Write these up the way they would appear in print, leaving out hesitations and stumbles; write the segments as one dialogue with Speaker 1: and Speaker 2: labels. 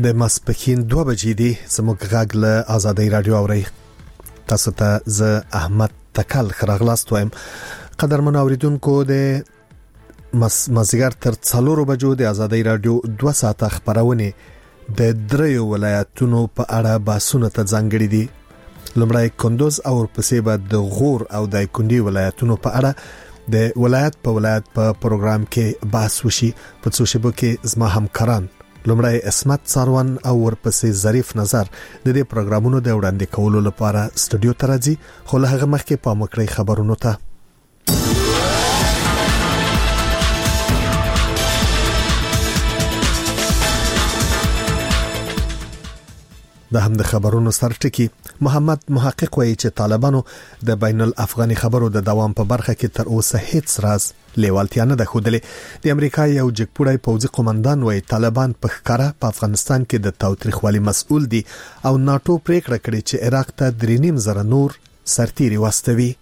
Speaker 1: د ماسپښین 2 بجې دي زموږ غږ له آزادۍ رادیو اوري. تاسو ته زه احمد تکل خراغلاست وایم. قدرمن اوریدونکو د مازیګر تر 4 بجو د آزادۍ رادیو 2 ساعته خبرونه د دریو ولایتونو په اړه باسونه ته ځانګړي دي. لومړی کندوز او ورپسې به د غور او د کندي ولایتونو په اړه د ولایت په پروګرام کې باس وشي. په څو شپو کې زما همکاران لومړی اسمت ساروان او ورپسې ظریف نظر د دې پروګرامونو د وړاندې کولو لپاره استودیو ته راځي. خو له هغه مخکې پام وکړئ خبرونو ته. د هم د خبرونو سرټکی محمد محقق وایي چې طالبانو د بین الافغاني خبرو د دوام په برخه کې تر اوسه هیڅ راز لیوالتیا نه ده ښودلې. د امریکا یو جګپوړی پوځي قومندان وایي طالبان په ښکارا په افغانستان کې د تاوتریخوالي مسؤل دي او ناتو پریکړه کړې چې عراق ته 3.5 نور سرتیري واستوي.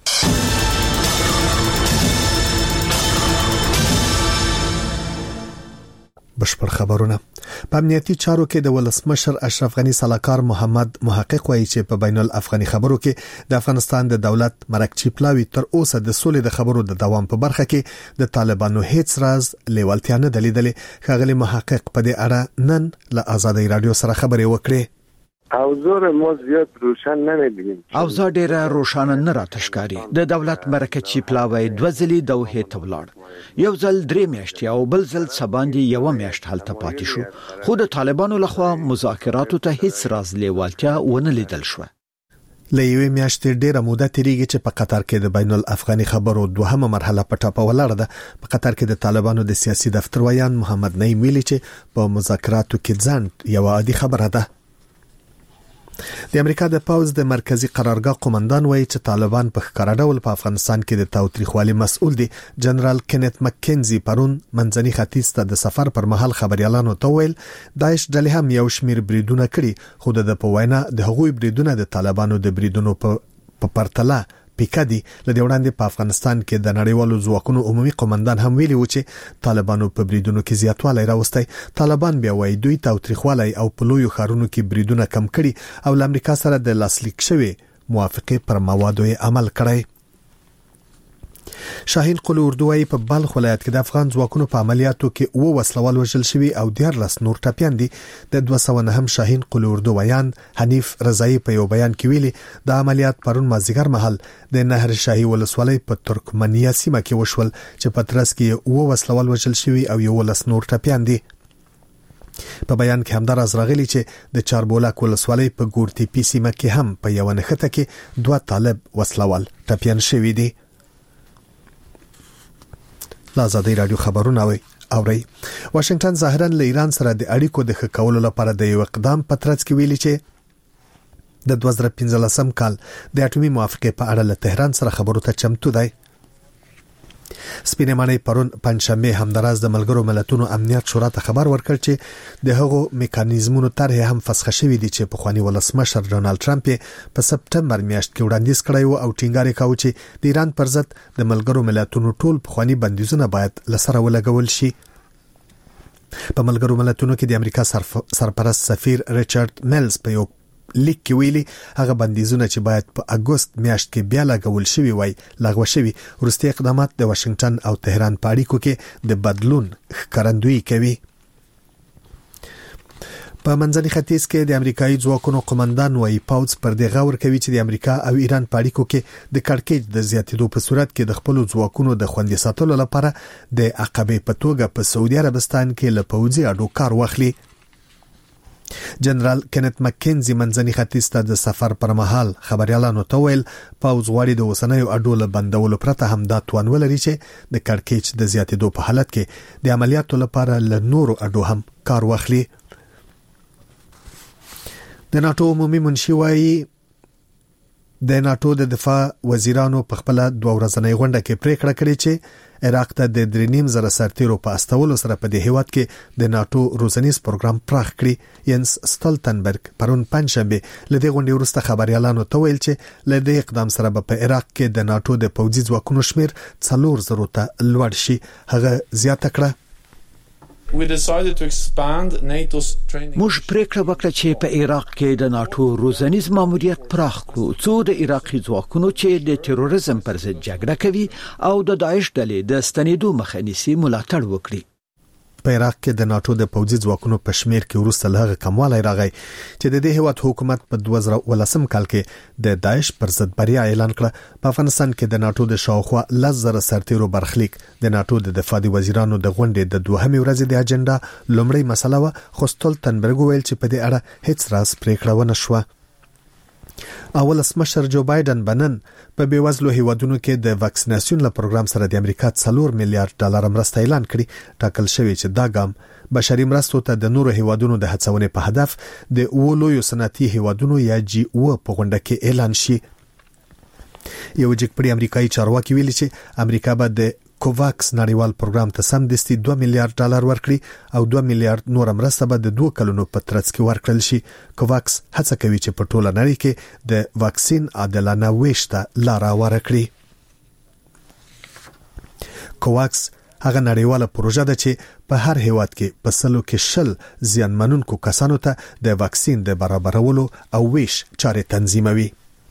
Speaker 1: بشپړ خبرونه. په امنیتي چارو کې د ولسمشر اشرف غنی سلاکار محمد محقق وایي چې په بین الافغاني خبرو کې د افغانستان د دولت مرکچی پلاوی تر اوسه د سولې د خبرو د دوام په برخه کې د طالبانو هیڅ راز لیوالتیا نه دلیدلې. خغلی محقق په دې اړه نن له آزادۍ رادیو سره خبرې وکړې.
Speaker 2: اوزار ما زیاد روشن نمی‌بینیم.
Speaker 3: اوزار ډیره روشانه نه راتشکاري. د دولت مرکچی پلاوی 2 ځلې دوه ته ولاړ. یو ځل 3 میاشتې او بل ځل سباندې 1 میاشت هلته پاتې شو. خو د طالبانو لخوا مذاکراتو ته هیڅ راز لیوالتیا ونه لیدل شو.
Speaker 1: لېوې میاشتې ډیره موده تیریږي چې په قطر کې د بین الافغاني خبرو دوهمه مرحله په ټاپه ولاړه ده. په قطر کې د طالبانو د سیاسي دفتر ویان محمد نعیم ویلي چې په مذاکراتو کې ځنډ یو عادي خبره ده. د امریکا د پوز د مرکزی قرارګاه قومندان وایي چې طالبان په ښکارا ډول په افغانستان کې د تاوتریخوالي مسؤل دي. جنرال کینت مکنزي پرون منځني ختیځ ته د سفر پر مهال خبريالانو ته ویل داعش ډلې هم یو شمیر بریدونه کړي خو د په وینا د هغوی بریدونه د طالبانو د بریدونو په پرتله پیکادي. لدې وړاندې په افغانستان کې د نړیوالو ځواکونو عمومي قومندان هم ویلي و چې طالبانو په بریدونو کې زیاتوالی راوستی. طالبان بیا وایي دوی تاوتریخوالی او په لویو ښارونو کې بریدونه کم کړي او له امریکا سره د لاسلیک شوی موافقه پر موادو عمل کړی. شاهین قلو اردوی په بلخ ولایت کې د افغان ځواکونو په عملیاتو کې 9 وسلوال وژل شوي او 14 نور ټپیان دي. د 209 شاهین قلو اردویان حنیف رضایی په یو بیان کې ویلي د عملیات پرون مازیګر مهال د نهر شاهي ولسوالۍ په ترکمنیا سیمه کې وشول چې په ترڅ کې 9 وسلوال وژل شوي او 11 نور ټپیان دي. په بیان کې همدار از راغلی چې د چاربولک ولسوالۍ په ګورتي پی سیمه کې هم په یو نښته کې 2 طالب وسلوال ټپیان شوي دي. آزادۍ رادیو خبرونه اوري. واشنگټن ظاهرا له ایران سره د اړیکو د ښه کولو لپاره د یو اقدام په ترڅ کې ویلي چې د 2015 کال د اټومي موافقه په اړه له تهران سره خبرو ته چمتو دی. سپینې معنی پرون پنځشنبه همدراز د ملګرو ملتونو امنیت شورا ته خبر ورکړ چې د هغو میکانیزمونو طرح هم فسخه شوې دي چې په خواني ولسمشر ډونالد ټرمپ په سپټمبر میاشت کې وړاندیز کړی و او ټینګار کاوه چې د ایران پر ضد د ملګرو ملتونو ټول په خواني بندیزونه باید لسره ولګول شي. په ملګرو ملتونو کې د امریکا سرپرست سفیر ریچارډ میلز په یو لیک کې ویلي هغه بندیزونه چې باید په اگست میاشت کې بیا لګول شوي وای لغوه شوي. وروستي اقدامات د واشنگټن او تهران په اړیکو کې د بدلون ښکارندویي کوي. په منځني ختیځ کې د امریکایي ځواکونو قومندان وایي پوځ پر دې غور کوي چې د امریکا او ایران په اړیکو کې د کړکېچ د زیاتېدو په صورت کې د خپل ځواکونو د خوندي ساتلو لپاره د عقبې په توګه په سعودي عربستان کې له پوځي اډو کار واخلي. جنرال کینت مکنزي منځني ختیځ ته د سفر پر مهال خبريالانو ته ویل پوځ غواړي د اوسنیو اډو له بندولو پرته هم دا توان ولري چې د کړکېچ د زیاتېدو په حالت کې د عملیاتو لپاره له نورو اډو هم کار واخلي. د ناتو عمومي منشي وایي د ناتو د دفاع وزیرانو په خپل 2 ورځنۍ غونډه کې پریکړه کړې چې عراق ته د 3.5 سرتیرو په استولو سره په دې هیواد کې د ناتو روزنیز پروګرام پراخ کړي. ینس سټولټنبرګ پرون پنځشنبه لدې غونډې وروسته خبريالانو ته ویل چې لدې اقدام سره په عراق کې د ناتو د پوځي ځواکونو شمیر 4,000 ته لوړ شي. هغه زیاته کړه
Speaker 3: موږ پریکړه وکړه چې په عراق کې د ناتو روزنیز ماموریت پراخ کړو څو د عراقي ځواکونو چې د تروریزم پر ضد جګړه کوي او د داعش ډلې د ستنېدو مخه نیسي ملاتړ وکړي.
Speaker 1: په عراق کې د ناتو د پوځي ځواکونو په شمیر کې وروسته لږه کموالی راغی چې د دې هیواد حکومت په 2018 کال کې د داعش پر ضد بریا اعلان کړه. په افغانستان کې د ناتو د شاوخوا 10,000 سرتیرو برخلیک د ناتو د دفاعي وزیرانو د غونډې د دوهمې ورځې د اجنډا لومړی مسله و، خو ستولتنبرګ ویل چې په دې اړه هیڅ راس پریکړه ونه شوه. ولسمشر جو بایدن بنن په بیوزلو هیوادونو کې د واکسیناسیون له پروګرام سره د امریکا 4 میلیارډ ډالر مرسته اعلان کړي. ټاکل شوی چې دا ګام بشري مرستو ته د نورو هیوادونو د هڅونې په هدف د اولویو صنعتي هیوادونو یا جی او په غونډه کې اعلان شي. یو جګپړی امریکایي چارواکي ویلي چې امریکا به د کوواکس نړیوال پروګرام ته سمدستي 2 میلیارډ ډالر ورکړي او 2 میلیارډ نور مرسته به د 2 کلونو په ترڅ کې ورکړل شي. کوواکس هڅه کوي چې په ټوله نړۍ کې د واکسین عادلانه ویش ته لار ورکړي. کوواکس هغه نړیواله پروژه ده چې په هر هیواد کې په سلو کې 10 زیانمنونکو کسانو ته د واکسین د برابرولو او ویش چارې تنظیموي.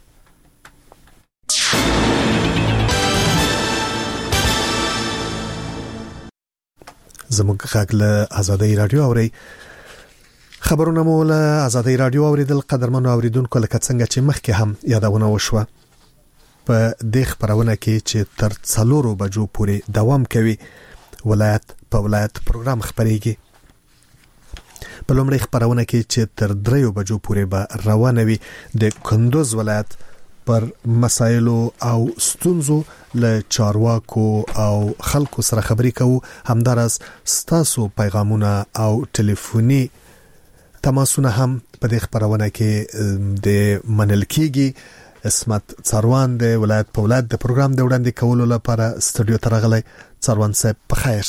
Speaker 1: زموږ غږ له آزادۍ رادیو اوري. خبرونه مو له آزادۍ رادیو اوریدل. قدرمنو اوریدونکو لکه څنګه چې مخکې هم یادونه وشوه په دې خبرونه کې چې تر 4 بجو پورې دوام کوي ولایت په ولایت پروګرام خبريږي. په لومړی خبرونه کې چې تر 3 بجو پورې به روانه وي د کندوز ولایت پر مسایلو او ستونزو له چارواکو او خلکو سره خبرې کوو. همدارس ستاسو پیغامونه او ټلیفوني تماسونه هم په دې خبرونه کې د منل کېږي. اسمت څاروان د ولایت په ولایت د پروګرام د وړاندې کولو لپاره استودیو ته راغلی. څاروان صاحب په خیر.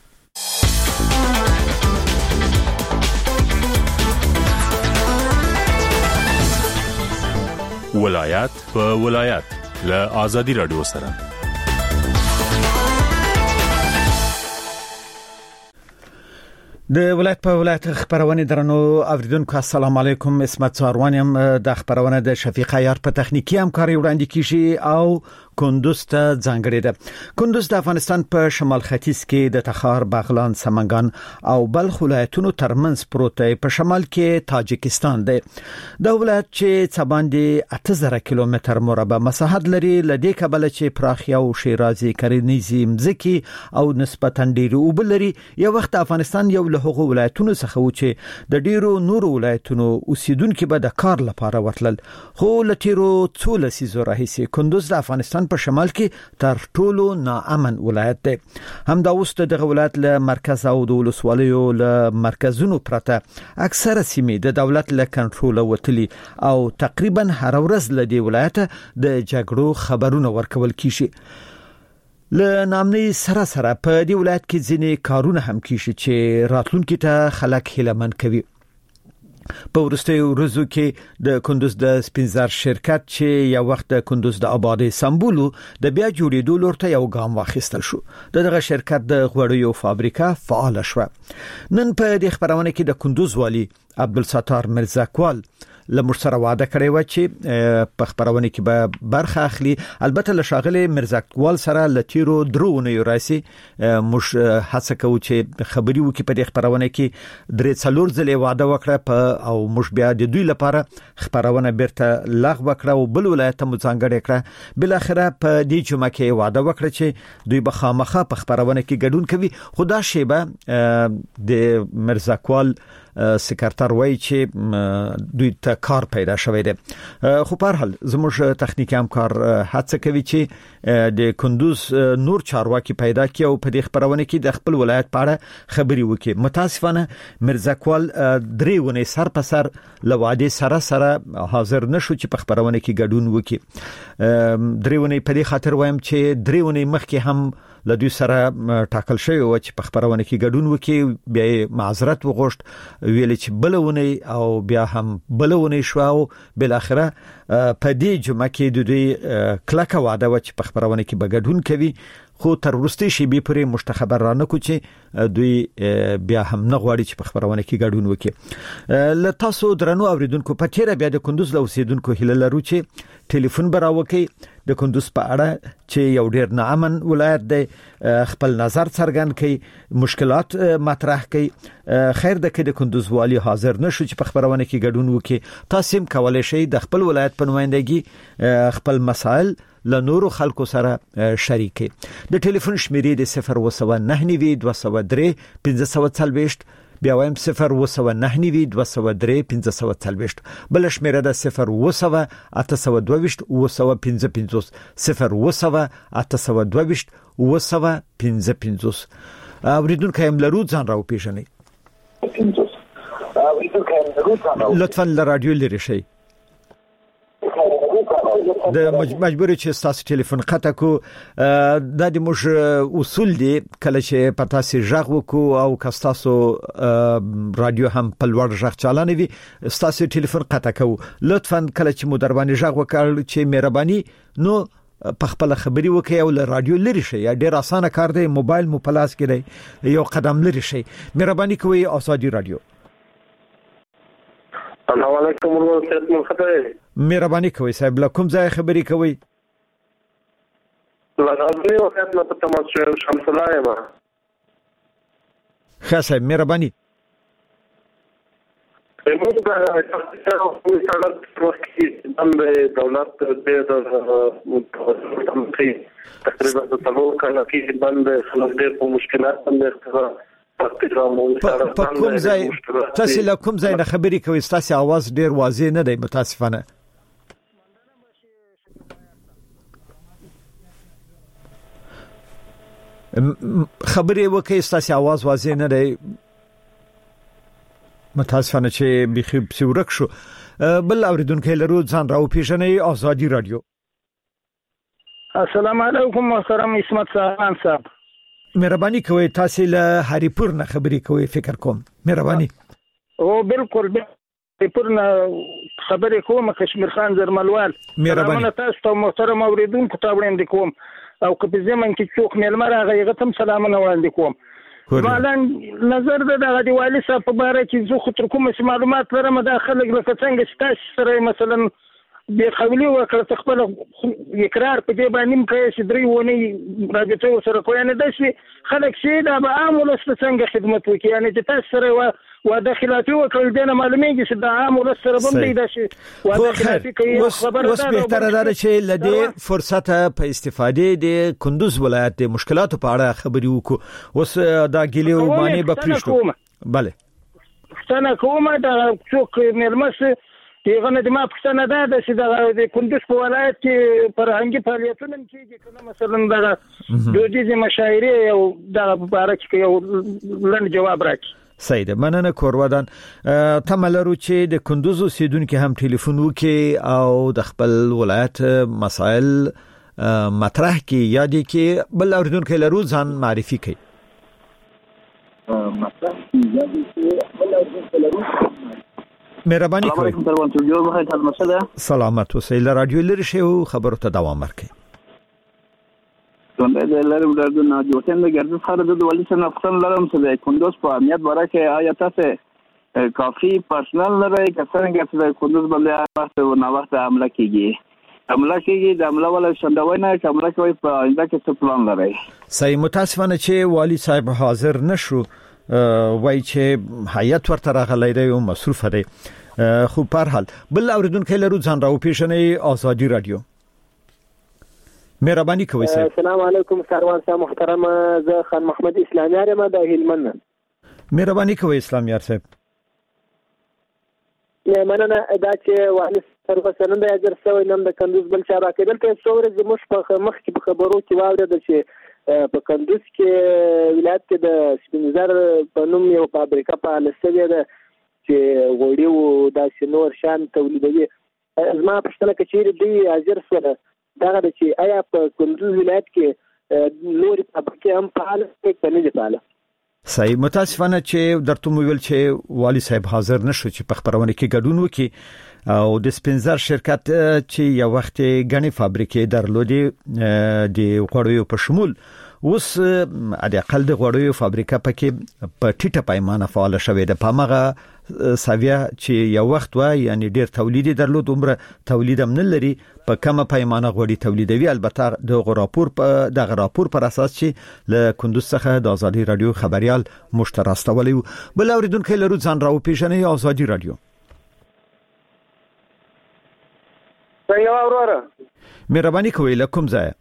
Speaker 4: ولایت په ولایت له آزادۍ رادیو سره.
Speaker 3: د ولایت په ولایت خبرونه درنو اوریدونکو السلام علیکم. اسمت څاروانم د خبرونه د شفیق عیار په تخنیکی همکاري وړاندې کیږي او کندوز ته ځانګړې ده. کندوز د افغانستان په شمال ختیځ کې د تخار، بغلان، سمنګان او بلخ ولایتونو ترمنځ پروت دی. په شمال کې تاجکستان دی. د ولایت چې څباندې 8000 کیلومتر مربع مساحت لري، لدې کبل چې پراخیا او شیرازي کرنیزي مځکي او نسبتاً ډېر وبلري. یو وخت افغانستان یو له هغو ولایتونو څخه و چې د ډیرو نورو ولایتونو اوسیدونکو به د کار لپاره ورتلل. خو لټیرو څو لسیزو راهیسې کندوز د افغانستان په شمال کې تر ټولو ناامن ولایت دی. همدا اوس دغه ولایت له مرکز او د ولسوالیو له مرکزونو پرته اکثره سیمې د دولت له کنټرول وتلي او تقریبا هر ورځ له دې ولایت د جګړو خبرونه ورکول کیږي. له نامنۍ سره په دې ولایت کې ځینې کارونه هم کیږي چې راتلونکي ته خلک هیلهمن کوي. په ورستیو ورځو کې د کندوز د سپینزر شرکت چې یو وخت د کندوز د آبادی سمبولو د بیا جوړېدو لور ته یو ګام واخیستل شو. دغه شرکت د غوړیو فابریکه فعال شوه. نن په دې خبرونه کې د کندوز والی عبدالستار مرزاکوال لمر سره وعده کړې و چې په خبرونه کې به برخه اخلي. البته له شاغله مرزاکوال سره لتیرو درونه یو راسي مش هڅه کوي چې خبري وکړي په دې خبرونه کې درې څلور ځله وعده وکړه او مش بیا د دوی لپاره خبرونه بیرته لغوه کړه او بل ولایت مو ځانګړې کړه. بل اخره په دې جمعه کې وعده وکړه چې دوی به خامخا په خبرونه کې ګډون کوي. خدا شیبه د مرزاکوال سکرټر وای چې دوی ته کار پیدا شوی دی. خو په هر حال زموږ تخنیکی همکار هڅه کوي چې د کندوز نور چارواکي پیدا کړي او په دې خبرونه کې د خپل ولایت په اړه خبري وکړي. متاسفانه مرزاکوال دریونه سر په سر لواده سره حاضر نشو چې په خبرونه کې ګډون وکړي. دریونه په دې خاطر وایم چې دریونه مخکې هم لدوی سره ټاکل شوی و چې په خبرونه کې ګډون وکړي. بیا معذرت وغوښت، ویل چې بلونه او بیا هم بلونه شو او بل اخره په دې جمعه کې د دوی کلکه وعده و چې په خبرونه کې به ګډون کوي. خو تر وروستي شی به پرې مشتخبر را نه کو چې دوی بیا هم نه غواړي چې په خبرونه کې ګډون وکړي. ل تاسو درنو اوریدونکو په تیره بیا د کندوز له اوسیدونکو هیله لرو چې ټلیفون براوکي د کندوز په اړه چې یو ډیر ناامن ولایت دی خپل نظر څرګند کړي مشکلات مطرح کړي. خیر د کې د کندوز والی حاضر نشو چې په خبرونه کې ګډون وکړي. تاسو هم کولای شئ د خپل ولایت په نمائندګي خپل مسائل ل نورو خلکو سره شریک. د ټلیفون شمیرې د 0199203 1540 بیا وایم 0199203 1540 بل شمیره د 01822 01550 01822 اوریدونکو هم لرو ځان راو پیژنئ. لطفاً ل رادیو لري شئ. د مجبور چې تاسو ټلیفون قطع کو د موږ اصول دي کله چې پتا سي ژغ وکو او کستاسو رادیو هم په لوړ ژغ چالانه وي تاسو ټلیفون قطع کو. لطفاً کله چې مو در باندې ژغ وکړ چې مهرباني نو په خپل خبري وکي او ل رادیو لري شي. ډیر اسانه کار دی موبایل مو پلاس کړئ یو قدم لري شي. مهرباني کوئ آزادي رادیو.
Speaker 2: السلام علیکم ورحمۃ اللہ وبرکاتہ.
Speaker 3: مهرباني کوئ صاحب لکم ځای خبري کوئ.
Speaker 2: لغزنی وخت نه پته ما شمس الله ما
Speaker 3: خاصه مهرباني.
Speaker 2: موږ د سړک وخت باندې دولت د تقریبا د تلو کله کې باندې خلک په مشکلات باندې
Speaker 3: په کوم ځای تاسو له کوم ځای نه خبري کوئ؟ تاسو आवाज ډیر واضح نه دی متاسفانه. خبري وکي تاسو आवाज واضح نه دی متاسفانه چې بخي بسورک شو. بل اوریدونکو لرو ځان راو پیژنئ. آزادي رادیو.
Speaker 5: السلام علیکم محترم اسمت سامان صاحب.
Speaker 3: مهرباني کوئ تاسو له هریپور نه خبري کوئ فکر کوم. مهرباني.
Speaker 5: او بالکل هریپور نه خبري کوم کشمیر خان زرملوال.
Speaker 3: مهرباني
Speaker 5: تاسو ته محترم اوریدونکو ته وړاندې کوم او که په زمن کې څوک ملمر هغه غتم سلامونه وړاندې کوم. مالا نظر د دیوالي صاحب په اړه چې زه خو تر کومه معلومات لرم د خلک لکه څنګه چې تاسو سره مثلا به خولي وکړه خپل اقرار په دې باندې کوي چې درې ونی راځي سره کوی نه دشي خلک شي دا به عام ولس څنګه خدمت وکړي یعنی چې تاسو سره و داخلاتي وکړل دنه معلومیږي چې د عام ولس سره باندې دا شي و داخلاتي کوي خبره
Speaker 3: ده. بهتره ده چې لدې فرصت په استفادې د کندوز ولایت د مشکلاتو په اړه خبري وکړو. اوس دا ګلیو معنی به پریښتو. bale
Speaker 5: څنګه کومه دا څوک ملمس دیغه نه د ما پښتنه ده چې د کندوز په ولایت کې فرهنګي فعالیتونه کیږي کنه مثلا د دودیزه مشاعره او د مبارک کې یو لند جواب راکړي.
Speaker 3: سید مننه کوروادان. تملرو چې د کندوز اوسیدونکو هم ټلیفون وکي او د خپل ولایت مسائل مطرح کی یادی کې بل اوریدونکو لرو ځان معرفي کوي. مهرباني کوئ. سلامت اوسئ. له رادیو لري شئ او خبرو ته دوام ورکړئ.
Speaker 6: څنګه د لارې د نه جوړتن د ګرځي خاطر د ولې څنګه خپل لرم چې د کندوز په امنیت برکه آیا تاسو کافي پرسنل لري که څنګه چې د کندوز باندې وخت نه وخت حمله کیږي د حمله ولا شندوینه حمله کوي په انده کې څه پلان لري؟
Speaker 3: صحیح. متاسفانه چې والی صاحب حاضر نشو وای چې هیئت ورته راغلی دی او مصروف دی. خو په هر حال بل اوریدونکو لرو ځان راو پیژنئ. آزادي رادیو. مهرباني کوئ صاحب.
Speaker 7: السلام علیکم سروان صاحب محترم. زه خان محمد اسلامیار یم د هلمند.
Speaker 3: مهرباني کوئ اسلامیار صاحب.
Speaker 7: مننه دا چې والی سروان سنن د اجر سوی نن د کندوز بل چا راکېدل کې څوره زموږ په مخ کې خبرو کې واورېدل چې په کندوز کې ولایت کې د سپینزر په نوم یو فابریکه فعال شوې ده چې غوړي او د نور شان تولیدوي. زما پښتنه کچېری دی اجر سره دا چې آیا په کندوز ولایت کې نور فابریکې هم فعال کې نه دي فعال؟
Speaker 3: صحیح. متاسفانه چې درته ویل چې والی صاحب حاضر نشو چې په خبرونه کې ګډون وکړي او د سپینزر شرکت چې یو وخت غني فابریکې درلودي د غوړیو په شمول اوس د اقل د غوړیو فابریکه پکې په ټیټه پیمانه فعال شوې ده په مغه ساویا چې یو وخت و یعنی ډیر تولید درلود عمره تولید هم نه لري په کومه پیمانه غوړي تولیدوي البته د راپور پر اساس چې له کندوز څخه د ازادي رادیو خبريال مشترستولي بل اوریدونکو لرو ځان راو پیژنې ازادي رادیو
Speaker 2: څنګه وروره
Speaker 3: مهرباني کوئ لکم ځای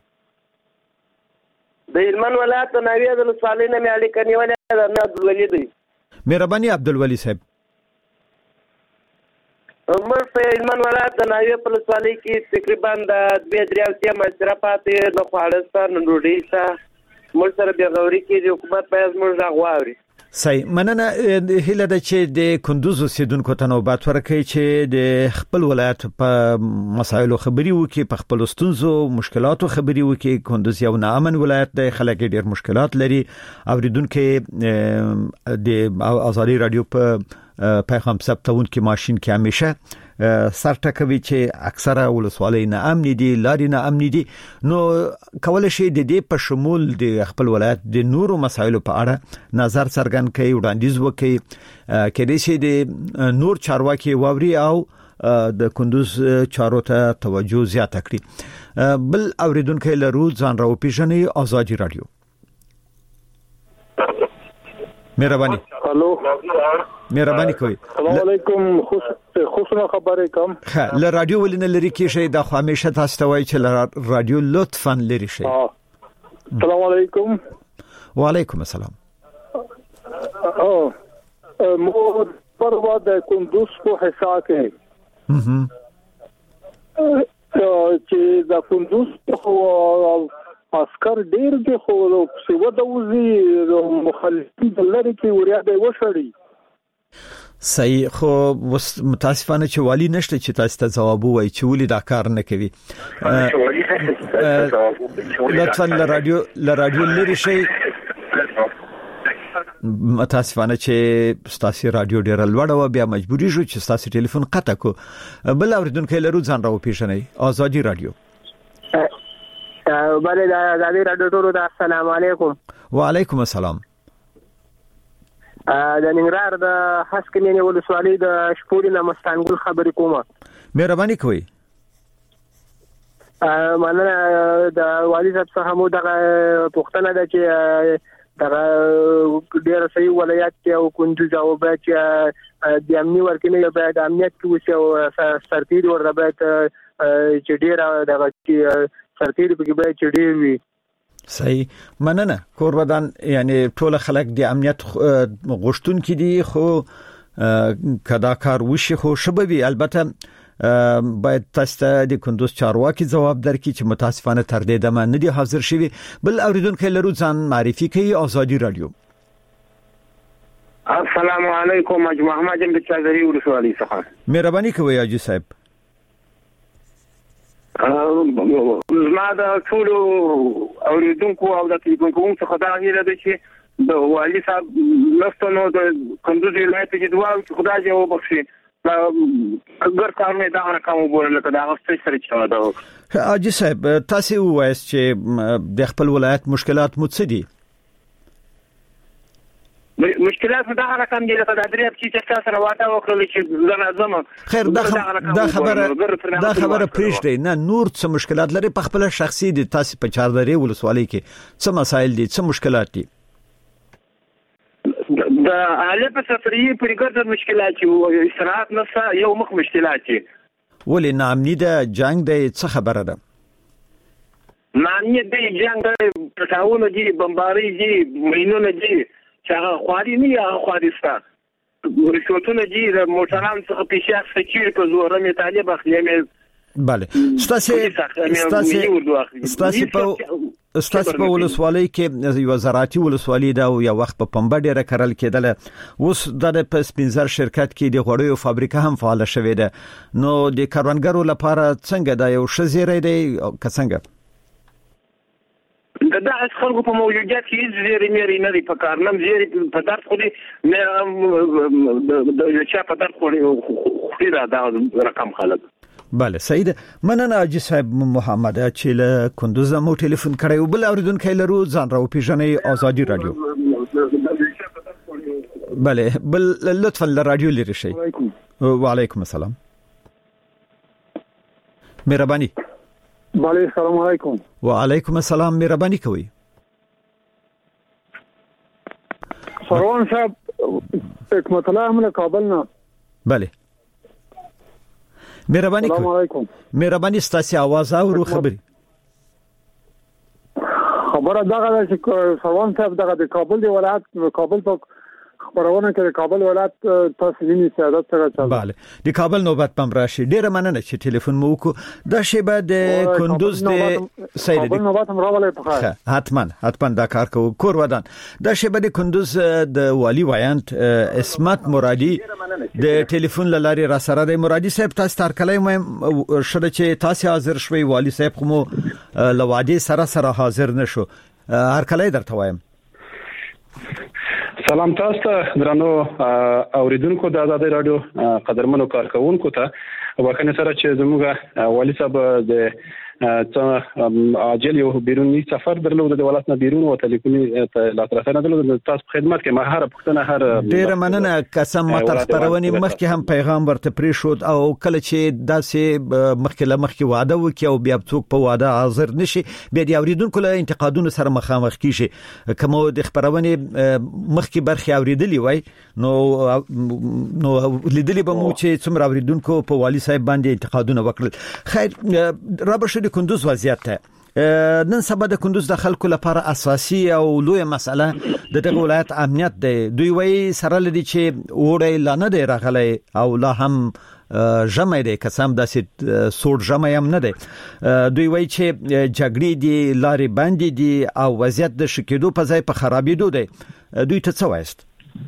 Speaker 2: د هلمند ولایت د ناوې د ولسوالۍ نه مې اړیکه نیولې ده نه عبدالولي دی
Speaker 3: مهرباني عبدالولي صاحب
Speaker 2: موږ په هلمند ولایت د ناوې په ولسوالۍ کې تقریبا د 2-3 مسره پاتې د خواړه سره ډوډۍ سره موږ سره بیا غوړي کې د حکومت باید موږ غواړي
Speaker 3: صحیح مننه هله د چې د کندوز اوسیدونکو ته نوبت ورکړي چې د خپل ولایت په مسایلو خبري وکړي په خپل ستونزو مشکلاتو خبري وکړي کندوز یو ناامن ولایت دی خلک ډیر مشکلات لري اوریدونکو د ازادي رادیو په پیغام ثبتون کې ماشين کې همیشه سرټکوي چې اکثره ولسوالۍ نه امن دي لاري نه امن دي نو کول شي د دې په شمول د خپل ولایت د نورو مسایلو په اړه نظر څرګند کوي وړاندیز وکړي کله چې د نور چارواکي ووري او د کندوز چارو ته توجه زیات کړي بل اوریدونکو لرو ځان راو پیژنې ازادي رادیو مهرباني
Speaker 5: الو
Speaker 3: مهرباني کوي
Speaker 5: السلام علیکم خوشنه خبرې کوم
Speaker 3: له رادیو ولنه لري کې شي د خامشه تاسو ته وایي چې رادیو لطفاً لري شي
Speaker 5: السلام علیکم
Speaker 3: وعلیکم السلام
Speaker 5: مو پروا د کندوز په حساب کې چې د کندوز په عسكر ډیر دي خو څه ودوزي مخالفین لري کې وریا دی وشړي
Speaker 3: صحیح خو متاسفانه چې والی نشته چې تاسو ته جواب وایي چې ولې دا کار نه کوي لطفا ل رادیو لري شي متاسفانه چې ستاسو رادیو ډیر لوړ و بیا مجبوري شو چې ستاسو ټلیفون قطع کو بل اوریدونکو لرو ځان راو پیژنې ازادي رادیو
Speaker 7: بله د ازادي رادیو ټولو ته السلام علیکم
Speaker 3: وعلیکم السلام
Speaker 7: د ننګرهار د حسکمنې ولسوالۍ د شپوري نه مستانګل خبرې کومه
Speaker 3: مهرباني کوئ
Speaker 7: مننه د والي صاحب څخه مو دغه پوښتنه ده چې دغه ډېر صحیح ولایت کې او کندوز او باید د امنیت ورکنه یو باید امنیت کې وشي او سرتیر ورته باید چې ډېر دغه سرتیر په کې باید چې ډېر وي
Speaker 3: صحیح مننه کورودان یعنی ټول خلک د امنیت غوښتون کې دي خو کدا کار وشي خو شبوي البته باید تاسو د کندوز چارواکي جواب درکړي چې متاسفانه تر دې دمه نه دي حاضر شوي بل اوریدونکو لرو ځان معرفي کوي ازادي رادیو
Speaker 2: السلام علیکم مجمع احمد د چادري ولسوالۍ څخه
Speaker 3: مهرباني کوي حاجی صاحب
Speaker 2: زما د ټول اوریدونکو او د ټلیفون څخه دا غیره ده چې د والي صاحب لستنو د کندوز ولایت کې دوه خدای یې وبخښي اگر کارونه دا رقم وګورل کله دا غوښتل سره چا دا
Speaker 3: حاجی صاحب تاسو وایي چې د خپل ولایت مشکلات مو څه دي
Speaker 2: مشکلات دا رقم دي لکه د درې چې تاسو سره واټه وکړل چې لازم
Speaker 3: خیر دا خبره پریږدي نه نور څه مشکلات لري په خپل شخصي دي تاسو په چاردري ولسوالۍ کې څه مسایل دي څه مشکلات دي
Speaker 2: د اهل په سفري په ګرځ مشکلات او استراحت نفسه یو مخ مشکلات دي
Speaker 3: ولې نامني د جنگ د څه خبره ده
Speaker 2: نامني د جنگ پټاونه دي بمباري دي مینونه دي چې هغه خواري نه یا خوارستا ورشوتونه دي د موټران څخه پیښه سکیور په زور مې طالب اخلي
Speaker 3: بله ستاسو په ولسوالۍ کې یو زراعتي ولسوالۍ دا یو وخت په پنبه ډیره کرل کېدل اوس د سپینزر شرکت کې د غوړیو فابریکه هم فعال شوې ده نو د کاروانګرو لپاره څنګه دا یو شزيره دی که څنګه
Speaker 2: دا خلکو په موجودیت کې زیری مېری نه دی په کار نم زیری په درد خو دې نه د چا په درد خو دا رقم خلک
Speaker 3: بله سید مننه اجي صاحب محمد چې له کندوز مو ټلیفون کړی بل اوریدونکو لرو ځان راو پیژنې آزادي رادیو بله بل لطفا لرادیو لري شي وعلیکم السلام مهرباني
Speaker 8: بله السلام علیکم
Speaker 3: وعلیکم السلام مهرباني کوي
Speaker 8: سروان صاحب حکمت الله هم کابل نه
Speaker 3: بله مهرباني
Speaker 8: السلام علیکم
Speaker 3: مهرباني ستاسو आवाज او خبري
Speaker 8: خبره دغه چې سروان صاحب دغه د کابل دی ولایت کابل په خبرونه کې کابل ولایت تاسو ویني سعادت سره چل
Speaker 3: bale د کابل نوبت پم راشي ډیره مننه چې ټلیفون مو وکړو د شیبه د کندوز د سید
Speaker 8: کابل نوبت هم راولې په خیر
Speaker 3: حتما دا کار کوو کور ودان د شیبه د کندوز د والی وایانت اسمت مرادي د ټلیفون لاري را سره د مرادي صاحب تاسو تر کله مې شته چې تاسو حاضر شوي والی صاحب کوم لوادي سره حاضر نشو هر کله درته وایم
Speaker 9: سلام تاسو ته درنو اوریدونکو د آزادي رادیو قدرمنو کارکونکو ته وکړه سره چې زموږ والی صاحب د عاجل یو بیرونی سفر درلود د ولایت نه بیرون او ټلیفوني لاسرسي نه درلود تاسو په خدمت کې مهاره پښتنه هر
Speaker 3: ډیر مننه قسم متر خبرونه مخکې هم پیغام ورته پری شو او کله چې داسې مخکې وعده وکي او بیا څوک په وعده حاضر نشي بیا د اوریدونکو له انتقادونو سره مخامخ کیږي کوم د خبرونه مخکې برخه اوریدلی وای نو لیدلی به مو چې څومره اوریدونکو په والی صاحب باندې انتقادونه وکړل خیر رابشه کندوز وضعیت نن سبا د کندوز د خلکو لپاره اساسي او لوی مسله د دغه ولایت امنیت دی دوی وایي سره لدی چې وړي لانه دی راغلی او لا هم جمع دی قسم داسې سوړ جمع هم نه دی دوی وایي چې جګړې دی لارې باندې دی او وضعیت د شکیدو په ځای په خرابېدو دی دوی ته څه وایست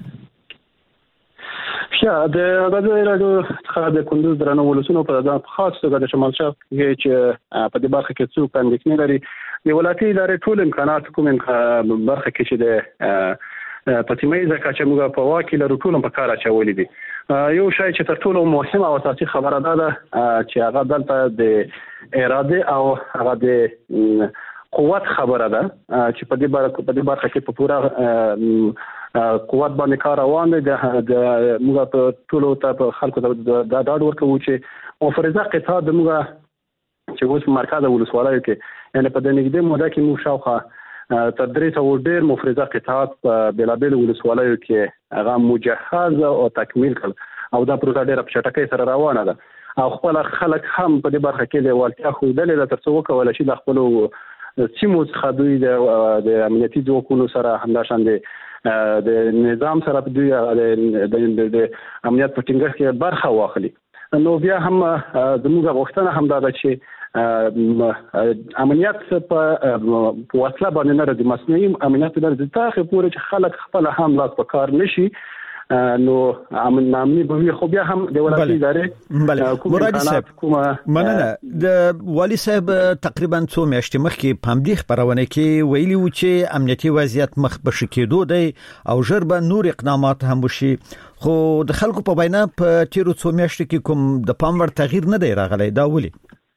Speaker 9: د آزادي رادیو څخه د کندوز درنو ولسونو په ځان خاص توګه د شمال شرق کې چې په دې برخه کې څوک اندېښنې لري د ولایتي ادارې ټول امکانات کوم برخه کې چې د پاتیمې ځکه چې موږ په واکې لرو ټول په کار اچولې دي یو شی چې تر ټولو مهمه او اساسي خبره ده چې هغه دلته د اراده او هغه د قوت خبره ده چې په دې برخه کې په پوره قوت باندې کار روان دي د موږ په ټولو ته خلکو ته د ډاډ ورکوو چې مفرزه قطاع د موږ چې اوس مرکز ولسوالۍ کې یعنی په دې نږدې موده کې موږ شاوخوا تر 300 ډېر مفرزه قطاعات په بلابل ولسوالیو کې هغه مجهز او تکمیل کړ او دا پروسه ډېره په چټکۍ سره روانه ده او خپل خلک هم په دې برخه کې د والتیا خو دلته تر څو وکول شي د خپل سیمو څخه دوی د امنیتي ځواکونو سره همداشان د نظام سره په دوی د امنیت په ټینګښت کې برخه واخلي نو بیا هم زموږ غوښتنه هم دا ده چې امنیت په وسله باندې نه راځي مصنوعي امنیت د تاخه پورې چې خلک خپل هم لاس په کار نشي نو امنیت به خو بیا هم د ولایتي ادارې
Speaker 3: مرادي صاحب مننه د والی صاحب تقریبا څو میاشتې مخکې په همدې خبرونه کې ویلي و چې امنیتي وضعیت مخ په شکېدو دی او ژر به نور اقدامات هم وشي خو د خلکو په وینا په تیرو څو میاشتو کې کوم د پام وړ تغییر نه دی راغلی دا ولې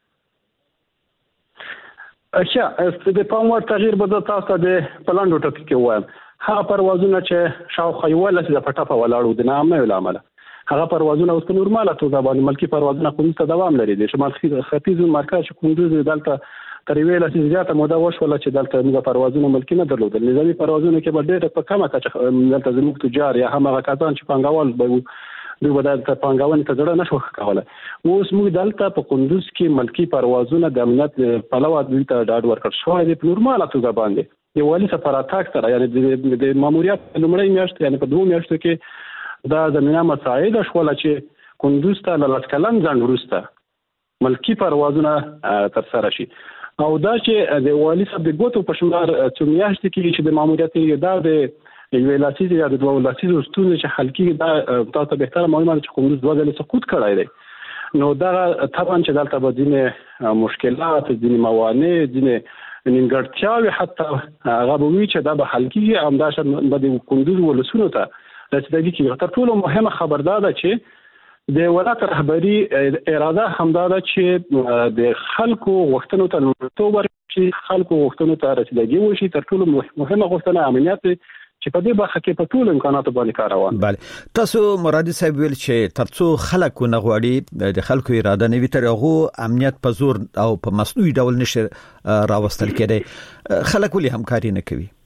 Speaker 9: د پام وړ تغییر به تاسو د پلاندو ټکی کې وایم هغه پروازونه چې شاوخوا یو لس د پټاپه ولاړو د نامه علامه هغه پروازونه اوس په نورماله توګه باندې ملکی پروازونه کوم څه دوام لري د شمال ختیځ مرکز کندوز دلته تر ویل چې زیاته موده وشوله چې دلته موږ پروازونه ملکی نه درلودل نظامی پروازونه کې به ډېر په کمه کچه دلته زموږ تجار یا هم هغه کسان چې پنګوال به دوی به د پنګاونې ته ځړه نشو کوله اوس موږ دلته په کندوز کې ملکی پروازونه د امنیت په لور دوی ته ډاډ ورکړ شو د نورماله توګه باندې د والی سفر اتاک سره یعنی د ماموریت لومړی میاشت یعنی په 2 میاشتو کې دا زمينه مساعده شوله چې کندوز ته لاس کلم ځان ورسته ملکی پروازونه تر سره شي او دا چې د والی سب د ګوتو په شمار څو میاشتې کې چې د ماموریت دا د یو لاسیز یا د دوه لاسیز ستونزې چې حل کیږي دا تاسو به احترام معلومه چې کندوز دوه ځله سقوط کړای دی نو دا طبعا چې دلته به ځینې مشکلات ځینې موانع ځینې نیمګړتیاوې حتی هغه به وي چې دا به حل کیږي همداشان به د کندوز ولسونو ته رسیدګي کیږي تر ټولو مهمه خبردار ده چې د ولایت رهبری اراده همدا ده چې د خلکو غوښتنو ته لومړیتوب ورکړي، خلکو غوښتنو ته رسیدګي وشي. تر ټولو مهمه غوښتنه امنیت چې په دې برخه کې په ټولو امکاناتو باندې کار روان.
Speaker 3: بله، تاسو مرادي صاحب ویل چې ترڅو خلک نه غواړي د خلکو اراده نه وي تر هغه امنیت په زور او په مصنوعي ډول نشي راوستل کېدی. خلک ولې همکاري نه کوي؟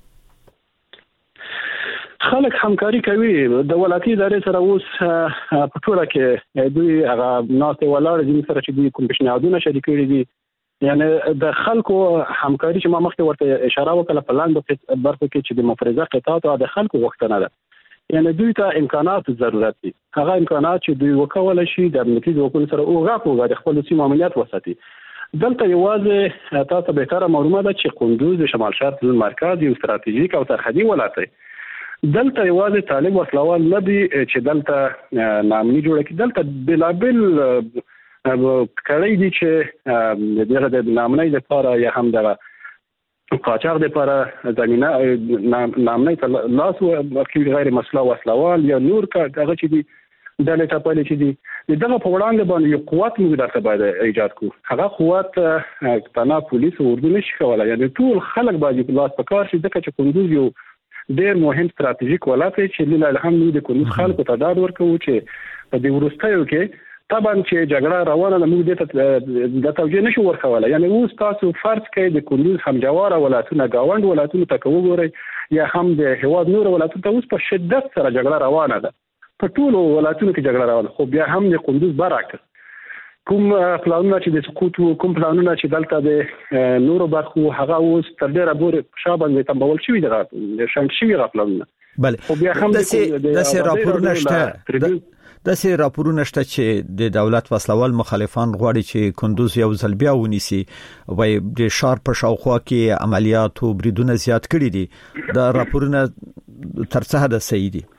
Speaker 9: خلک همکاري کوي. د ولایتي ادارې سره اوس په ټوله کې دوی هغه ناسته ولاړ دي سره چې دوی کوم پیشنهادونه شریک کړي دي. یعنی د خلکو همکاري چې ما مخکې ورته اشاره وکړه په لاندې برخه کې چې د مفرزه قطاعات او د خلکو غوښتنه ده، یعنی دوی ته امکانات ضرورت دي. هغه امکانات چې دوی وکولای شي د امنیتي ځواکونو سره اوغه د خپل سیمه امنیت وساتي. دلته یوازې تاسو به تر معلومه ده چې کندوز د شمال شرق مرکز یو ستراتیژیک او سرحدي ولایت دی. دلته یوازې طالب وسلوال نه دي چې دلته نامني جوړه کړي، دلته بلابل کړي دي چې دغه د نامنۍ لپاره یا هم د قاچاق لپاره زمينه نامنۍ ته لاس ورکوي، غیر مسلح وسلوال یا نور هغه چې دي دلته ټاپلې چې دي دغه په وړاندې باندې یو قوت موږ درته باید ایجاد کړو. هغه قوت تنها پولیس او اردو نشي کولای، یعنی ټول خلک باید په لاس پکار شي ځکه چې کندوز یو ډېر مهم ستراتیژیک ولایت دی چې لیلا الحمد د کندوز خلکو ته ډاډ ورکوي چې په دې وروستیو کې طبعا چې جګړه روانه ده موږ دې ته د توجیه نشو ورکولای. یعنی اوس تاسو فرض کړئ د کندوز همجواره ولایتونه گاوند ولایتونو ته وګورئ یا هم د هواد نور ولایتونو ته اوس په شدت سره جګړه روانه ده. په ټولو ولایتونو کې جګړه روانه، خو بیا هم د کندوز برعکس کوم پلانونه چې د سقوط کوم پلانونه چې دلته د نورو برخو هغه اوس تر ډیره پورې شابه تمبول شوی دغه شنک شوی غفلونه.
Speaker 3: بله، خو بیا هم د راپورونه شته داسې راپورونه شته چې د دولت وسلوال مخالفان غواړي چې کندوز یو ځل بیا ونیسي، وای د ښار په شاوخوا کې عملیات او بریدونه زیات کړي دي. دا راپورونه تر څه حد صحیح دي؟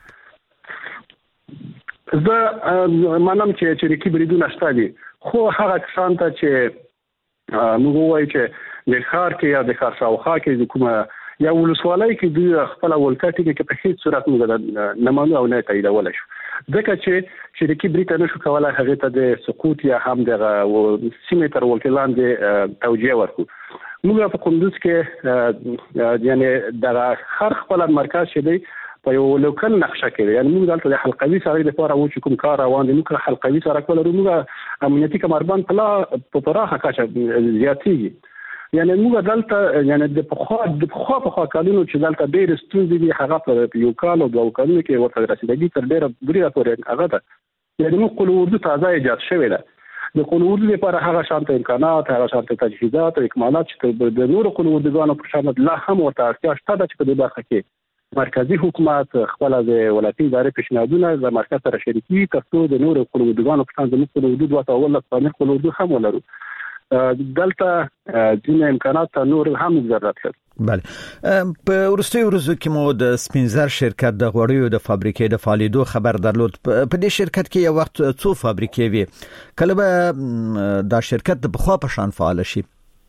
Speaker 9: زه منم چې چریکي بریدونه شته دي، خو هغه کسان ته چې موږ وایو چې د ښار کې یا د ښار شاوخوا کې د کومه یا ولسوالۍ کې دوی خپل ولکټي کې په هیڅ صورت موږ نه مانو او نه تاییدولای شو، ځکه چې شریکي بریټ نشو کولای هغه ته د سقوط یا هم د سیمې تر ولکلان د توجیه ورکو. موږ په کندوز کې یعنی د هر خپل مرکز شه دی په یو لوکل نقشه کې، یعنی موږ دلته د حلقوي سره د لپاره و چې کوم کار روان دي موږ حلقوي سره کول موږ امنیتي کمربند په پراخه کچه زیاتېږي. یعنی موږ دلته یعنی د خوا کالونو چې دلته ډېر ستونزې دي هغه په یو کال او دوه کالونو کې ورته رسیدګي تر ډېره بریده پورې هغه ده. یعنی موږ قول اردو تازه ایجاد شوی ده. د قول اردو لپاره هغه شانته امکانات، هغه شانته تجهیزات او اکمالات چې د نورو قول اردوګانو په شان لا هم ورته اړتیا شته چې په دې برخه کې مرکزی حکومت خپل د ولایتي ادارې پیشنهادونه د مرکز سره شریکي ترڅو د نورو قول اردوګانو په شان د قول اردو دوه اول قانون قول اردو هم ولرو. دلته ځینې امکانات نور هم ضرورت لري.
Speaker 3: بله، په ورستي ورځو کې مو د سپینزر شرکت د غوړیو د فابریکې د فعالیدو خبر درلود. په دې شرکت کې یو وخت څو فابریکې وي، کله به دا شرکت د بخوا په شان فعال شي؟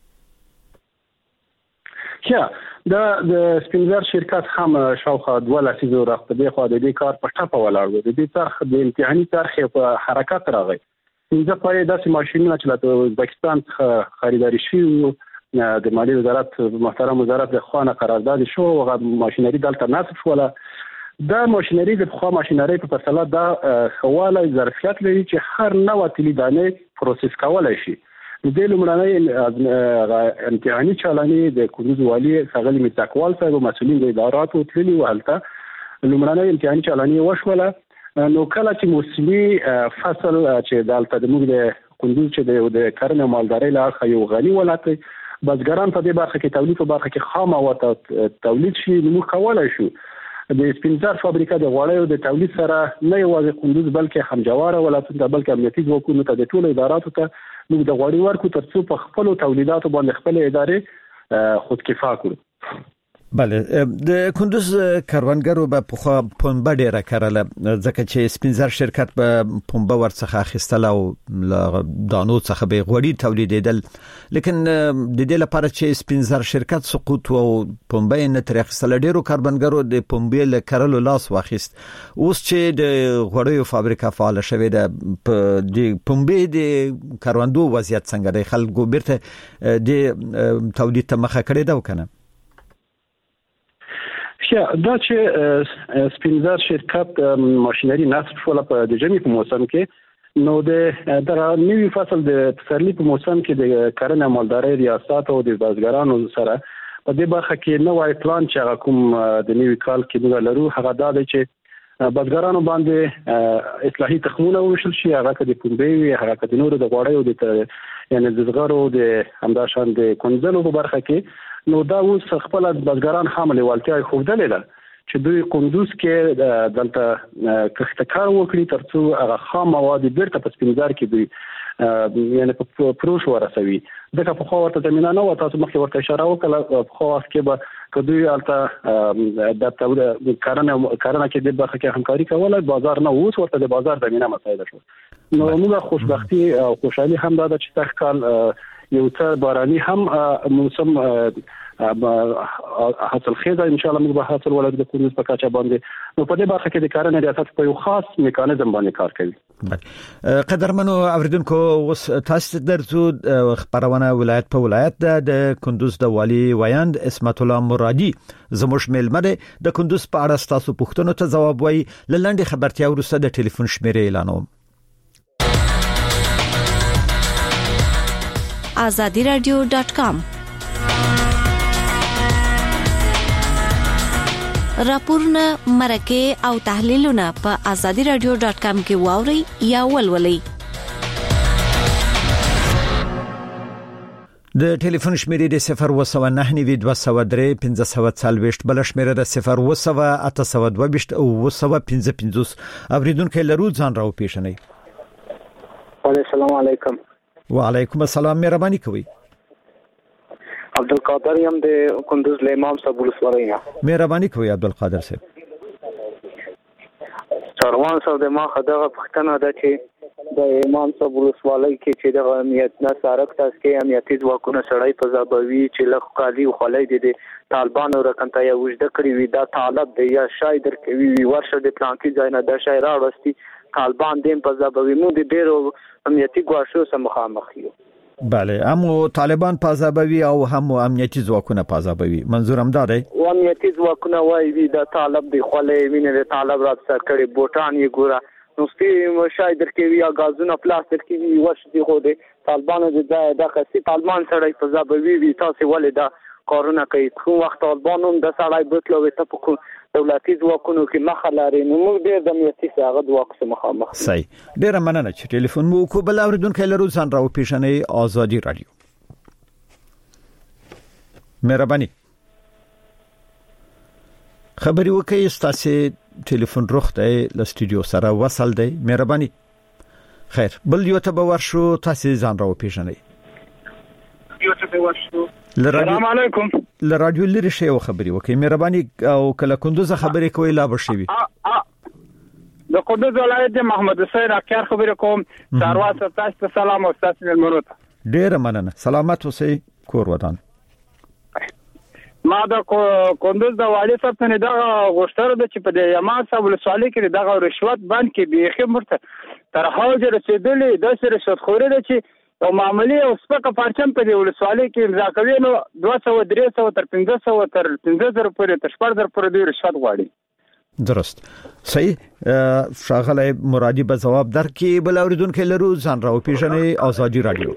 Speaker 9: د سپینزر شرکت هم شاوخوا 2 لسیزو راځي په دې خوا د دې کار په ټاپه ولاړ و. د دې طرح د امتحاني طرح په حرکت راغی. څنګه پاره داسې ماشينونه چې له ازبکستان څخه خریداري شوی د مالیې وزارت محترم وزارت د خوانه قرارداد شو او ماشينري دلته نصب شوله. دا ماشينري د خوا ماشينري په پرتله دا خواله ظرفیت لري چې هر نوع تلی دانه پروسس کولای شي. د دې لمړنۍ امتحاني چالاني د کندوز والي څنګه میتاکوال صاحب مسؤلین د اداراتو تللی وهلته لمړنۍ امتحاني چالاني وشوله. نو کله چې موسمي فصل چې دلته د موږ د کندوز چې د کرنې مالدارۍ له یو غني ولایت بزګران په دې برخه کې تولید په برخه کې خام او تولید شي نو کولای شو د سپینزر فابریکه د غوړیو د تولید سره نه یوازې کندوز بلکې همجواره ولایتونه بلکې امنیتي ځواکونو ته د ټولو اداراتو ته موږ د غوړي ورکو ترڅو په خپل تولیداتو باندې خپل ادارې خودکفا کړو.
Speaker 3: بله د کندوز کاروانګرو په پنبه ډیره کړله ځکه چې سپینزر شرکت په پنبه ورڅخه اخیستل او دانو څخه به غوړي تولیدېدل لیکن د دې لپاره چې سپینزر شرکت سقوط او پنبه نه تر اخیستل ډیرو کاروانګرو د پنبه له کارلو لاس واخیست اوس چې د غوړیو فابریکه فعال شوه د پنبه د کاروندو وضعیت څنګه دی خلکو بیرته د تولید ته مخه کړی دا وکنه
Speaker 9: دا چې سپینزر شرکت ماشینری نصب شول په د ژمي په موسم کې نو د نوي فصل د پسرلي په موسم کې د کرنې مالدارۍ ریاست او د بازګرانو سره په دې برخه کې نوې پلان چې کوم د نوي کال کې موږ لرو هغه دا دی چې بازګرانو باندې اصلاحي تخمونه وشل شي هغه د پنبې هغه د نورو د غوړیو د یعنی د زغرو د همداشان د کنځلو په برخه کې نو دا اوس خپل بازګران حامل والتیا خوده ده چې دوی کندوز کې دلته کښتکار وکړي ترڅو هغه خام مواد بیرته په سپینزر کې دوی یعنی په پروش ورسوي دغه په خو ورته زمينه نه و تاسو مخکې ورته اشاره وکړه په خو کې به کدوې البته د تولید کرنه کې د برخه کې همکاري کوله بازار نه اوس ورته د بازار زمينه مسایل شو نو موږ خوشبختی او خوشحالي هم ده چې تخکال یو څه باراني هم موسم حاصل خیزه ان شاء الله موږ به حاصل ولر د کندوز په کاچا باندې نو په دې برخه کې د کرنې ریاست په یو خاص میکانیزم باندې کار کوي
Speaker 3: قدرمنو اوریدونکو اوس تاسو درځو خبرونه ولایت په ولایت د کندوز د والی ویاند اسمت الله مرادي زموږ ملمده د کندوز په اړه تاسو پوښتنو ته جواب وایي لنډه خبرتیا ورسره د ټلیفون شمیره اعلانوم
Speaker 10: azadiradio.com راپورونه مرکه او تحلیلونه په azadiradio.com کې واوري یا ولولئ
Speaker 3: د ټلیفون شمیره د 0199203 بل شمیره د 01822 او 255 اوریدونکو لرو ځان راو پیښنئ
Speaker 11: السلام علیکم
Speaker 3: وعلیکم السلام مهرباني کوي
Speaker 11: عبدالقادر یم د کندوز له امام صاحب ولسوالۍ
Speaker 3: مهرباني کوي عبدالقادر صاحب
Speaker 11: چاروان صاحب د ما خدغه پښتنه ده چې د امام صاحب ولسوالۍ کې چې د امنیت نه سارک تاسو کې امنیتي ځواکونه سړی په ځابوي چې لخ قالی او خلای دي طالبانو رکنته یا وجده کړی وي دا طالب دی یا شاید کوي ورشه د پلان کې ځای نه د شاعر راوستي طالبان دیم په ځابوي مو د ډیرو امنیتي ګواښو سره مخامخ یو
Speaker 3: بله هم طالبان پازابوي او هم امنیتي ځواکونه پازابوي منظور هم دا دی
Speaker 11: او امنیتي ځواکونه وایي دا طالب دی خلې ویني د طالب راځه کړي بوټان یې ګوره نو سپي شاید کوي یا غازونه پلاستیک کوي ورشي خو د طالبانو د خاصي طالبان سره په ځابوي وي تاسو ولې دا کارونه کوي خو وخت طالبانو د سړی بوتلو ته په دولتي ځواکونو کې مخه لري نو موږ ډېر د امنیتي څخه ځواک سره مخامخ
Speaker 3: صحیح ډېر مننه چې ټلیفون مو کو بل اوریدونکو لرو ځان راو پیښنې آزادي رادیو مهرباني خبري وکي ستاسو ټلیفون روخته ل سټوډیو سره وصل دی مهرباني خیر بل یو ته ورشو تاسو ځان راو پیښنې
Speaker 5: السلام علیکم
Speaker 3: ل رادیو لري شی او خبري وکي مهرباني او کله کندوز خبري کوي لا بشوي
Speaker 5: د کندوز ولایت محمد حسین اکر خبري کوم څاروات تاسو سلام او تاسو ملمرو
Speaker 3: ډیر مننه سلامات اوسئ کور ودان
Speaker 5: ما د کندوز د والی صاحب ته دا غوښتنه ده چې په یمان صاحب ولسوالۍ کې دغه رشوت بند کې بیخي مرته تر هغه رسیدلې د رشوت خوري ده چې او معاملې او سپکه پرچم په دی ولسوالۍ کې امضا کوي نو 200 300 تر 500 تر 15000 پورې تر 14000 پورې دی رشوت غواړي
Speaker 3: درست صحیح شاغله مرادي به جواب درکې بل اوریدونکو لرو ځان راو پیښنې آزادي رادیو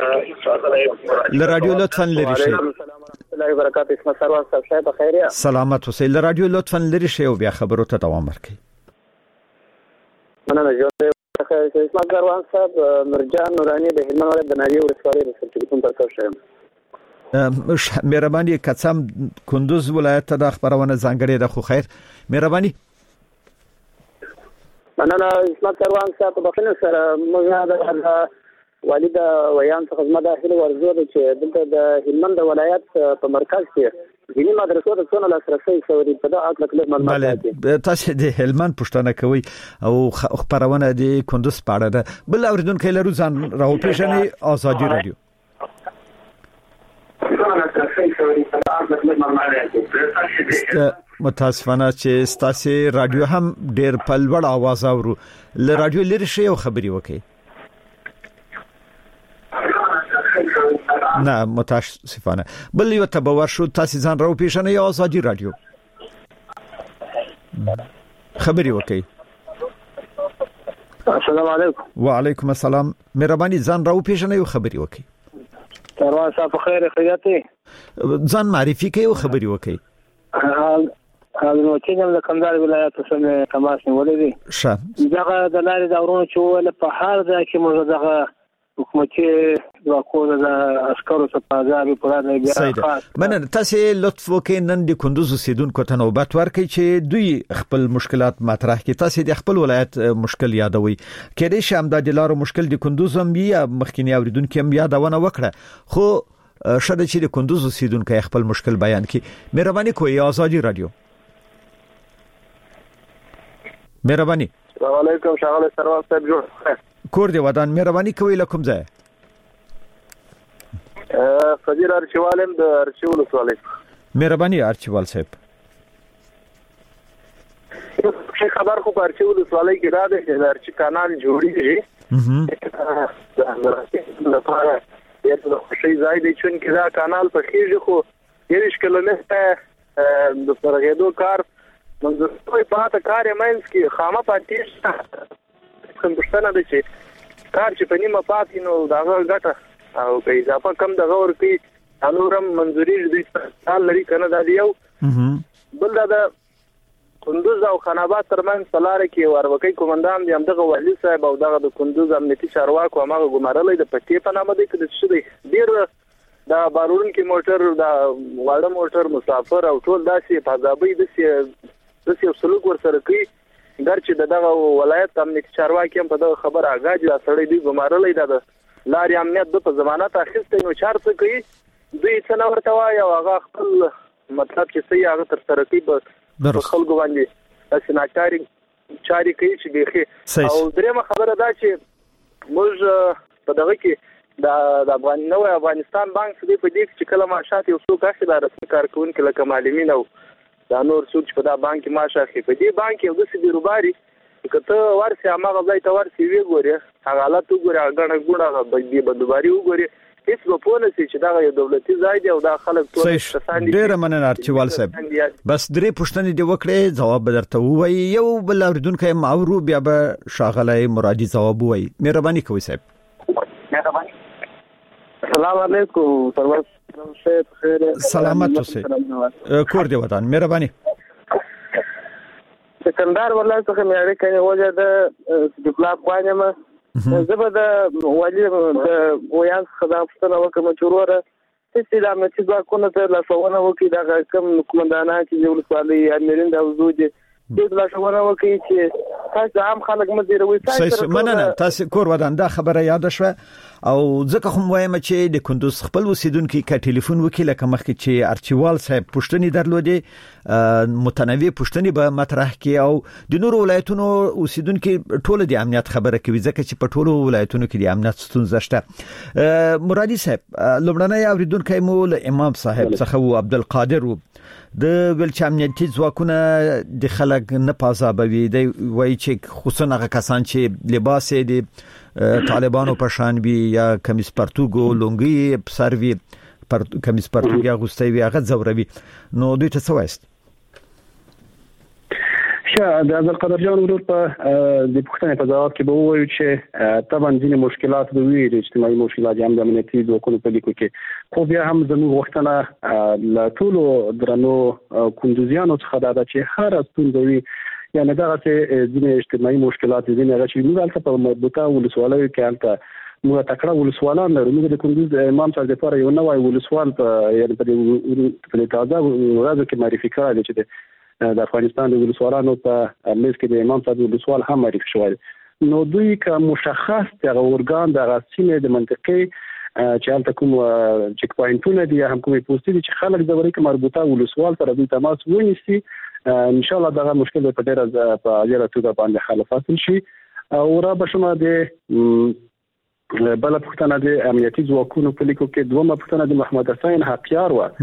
Speaker 3: ل رادیو لطفا لري شي
Speaker 11: الله وبرکاته اسمه سروان صاحب شاید بخیر
Speaker 3: سلامت اوسئ ل رادیو لطفا لري شي او بیا خبرو ته دوام ورکړئ
Speaker 11: مننه اسمه سروان صاحب مرجان نورانی د هلمند ولایت د ناریو ولسوالۍ د ټلیفون پر تاسو شم
Speaker 3: مهرباني قسم کندوز ولایت ته د خبرونه ځانګړي د خو خیر مهرباني
Speaker 11: مننه اسمه سروان صاحب بخنه سره موږ د والد ویان څخه زما داخله ورزو چې دلته د هلمند ولایت په مرکز کې
Speaker 7: دینی مدرسو ته څونه لاسرسي شوی په دا اټ کله معلومات
Speaker 3: بله تاسو د هلمند پښتنه کوي او خبرونه د کندوز پاړه ده بل اوریدونکو لرو ځان راو پیژنې آزادي رادیو متاسفانه چې ستاسو رادیو هم ډېر په لوړ आवाज اورو ل رادیو لري شی او خبري وکي نه متاسفانه بل یو تبور شو تاسو ځان راو پیژنې یا آزادي رادیو خبري وکي
Speaker 7: السلام علیکم
Speaker 3: وعلیکم السلام مهرباني ځان راو پیژنې او خبري وکي
Speaker 7: تروا صاحب خیر خیاطي
Speaker 3: ځان معرفي کوي او خبري وکي
Speaker 7: نو چې نن د کندهار ولایت سره تماس نیولې دي
Speaker 3: ښه
Speaker 7: دغه د لارې د اورونو چې ول په هر ځای کې موږ دغه حکومتي ځواکونه د عسکرو څخه ځابې پرانه بیا
Speaker 3: مننه تاسو لطف وکړئ نن د کندوز اوسیدونکو ته نوبت ورکړئ چې دوی خپل مشکلات مطرح کړي تاسو د خپل ولایت مشکل یادوي کله چې هم د لارو مشکل د کندوز هم یا مخکینی اوریدونکو هم یادونه وکړه خو شاده چې د کندوز اوسیدونکو خپل مشکل بیان کړي مهرباني کوئ آزادي رادیو مهرباني
Speaker 11: السلام علیکم شغله سروال صاحب جوړ
Speaker 3: کور دی ودان مهرباني کوي لکم ځای
Speaker 11: فجر ارچوالم د ارچول ولسوالۍ
Speaker 3: مهرباني ارچوال صاحب
Speaker 11: څه خبر خو په ارچول ولسوالۍ کې را ده چې ارچ کانال جوړیږي لپاره یو شي ځای دی چې دا کانال په خېږي خو 30 کیلومتره د فرغېدو کار منځ کوئی پاته کار مینس کې خامه پاتې کوم پښتنه ده چې کار چې په نیمه پاتې نو داغه ګټه او په اضافه کم دغه ورکی انورم منځوري دې سال لري کنه دا یو بل دا کندوز او خاناباد ترمن سلاره کې وروکي کومندان دی همدغه وحلی صاحب او دغه د کندوز امنیتي چارواکو هغه ګمارلې د پټې په نامه دی کې څه دی ډیر دا بارون کې موټر دا واړه موټر مسافر او ټول داسې فضابي داسې سلوک ورسره کوي درچې دغه ولایت امنیتي چارواکي هم په دغه خبر آگاهی دا سړی دی ګمارلې دا لاري امنیت د په ضمانت اخیستې نو چارڅ کوي دوی څنګه ورته وایي او هغه خپل مطلب چې صحیح هغه تر سره کوي په خلکو باندې تاسو ناچاري چاري کوي چې بيخي او درېمه خبره دا چې موږ په دغه کې د افغانستان بانک دې په دې چې کله معاشات یو څو کاسې د رسمي کارکونکو لکه معلمین او دا نور څوک چې په دا بانک معاش اخلي په دې بانک یو څه بیروباري کته ورسي هغه ځای ته ورسي وی ګوري هغه حالت وګوري هغه ګوډه د بندوباري وګوري هیڅ په پونه چې دا یو دولتي ځای دی او دا خلک ټول
Speaker 3: ډېر مننه ارچوال صاحب بس درې پښتنې دی وکړي جواب درته وایي یو بل اوریدونکو ماورو بیا به شاغله مرادي جواب وایي مهرباني کوئ صاحب
Speaker 7: السلام علیکم سرور
Speaker 3: سلامت اوسئ کور دی ودان مهرباني
Speaker 7: کندهار ولایت څخه مې اړیکه وجه د ډیپلوماټ وایم زه به د والی د ویان خدافتنه وکم چوروره چې د امنیتي ځواکونو ته لاسونه وکړي د کوم کومندانان چې د ولسوالۍ امیرین د وجود د لاسونه وکړي چې تاسو عام خلک مدیروي
Speaker 3: تاسو مننه تاسو کور ودان دا خبره یاد شوه او ځکه هم وایم چې د کندوز خپل اوسیدونکو کې ټلیفون وکیل کوم مخکې چې ارچوال صاحب پښتني درلودي متنوع پښتني به مطرح کی او د نورو ولایتونو اوسیدونکو ټول د امنیت خبره کوي ځکه چې په ټولو ولایتونو کې د امنیت ستونزه شته مرادي صاحب لومړنۍ اوریدونکو مول امام صاحب څخه عبدالقادر د ویلچ امنیتي ځواکونه د خلک نه پازابوي دی وایي چې خصوصا هغه کسان چې لباس دي طالبانو په شان بي یا کمیس پرتوګو لونګي سروي کمیس پرتوګي غوستي وي هغه زوروي نو دوی ته څه وایست
Speaker 9: د عبدالقادر جان ورور په د پښتنې په ځواب کې به ووایو چې طبعا ځینې مشکلات به وي د اجتماعي مشکلات هم د امنیتي ځواکونو په لیکو کې خو بیا هم زموږ غوښتنه له ټولو درنو کندوزیانو څخه دا چې هر ستونزه وي یعنی دا چې ځینې اجتماعي مشکلات ځینې هغه چې موږ البته په مربوطه ولسوالۍ کې البته موږ تکړه ولسوالان لرو موږ د کندوز امام صاحب لپاره یو نوی ولسوال په یعنی په تازه ورځو کې معرفي کړی دی چې د افغانستان د ولسوالانو په لیست کې د امام صاحب ولسوال هم معرفي شوی نو دوی که مشخص دغه اورګان د غسینې د منطقې چې هلته کوم چک پوینټونه دي هم کومې پوسټې دي چې خلک د ورې مربوطه ولسوال سره د تماس ونیسي ان شاء الله دا مشکل په ډیره په اجازه توګه باندې حل فاصل شي او را بشمه د بل پښتنه د امنیتي ځواکونو په لیکو کې دومره پښتنه د محمد حسین حقیار و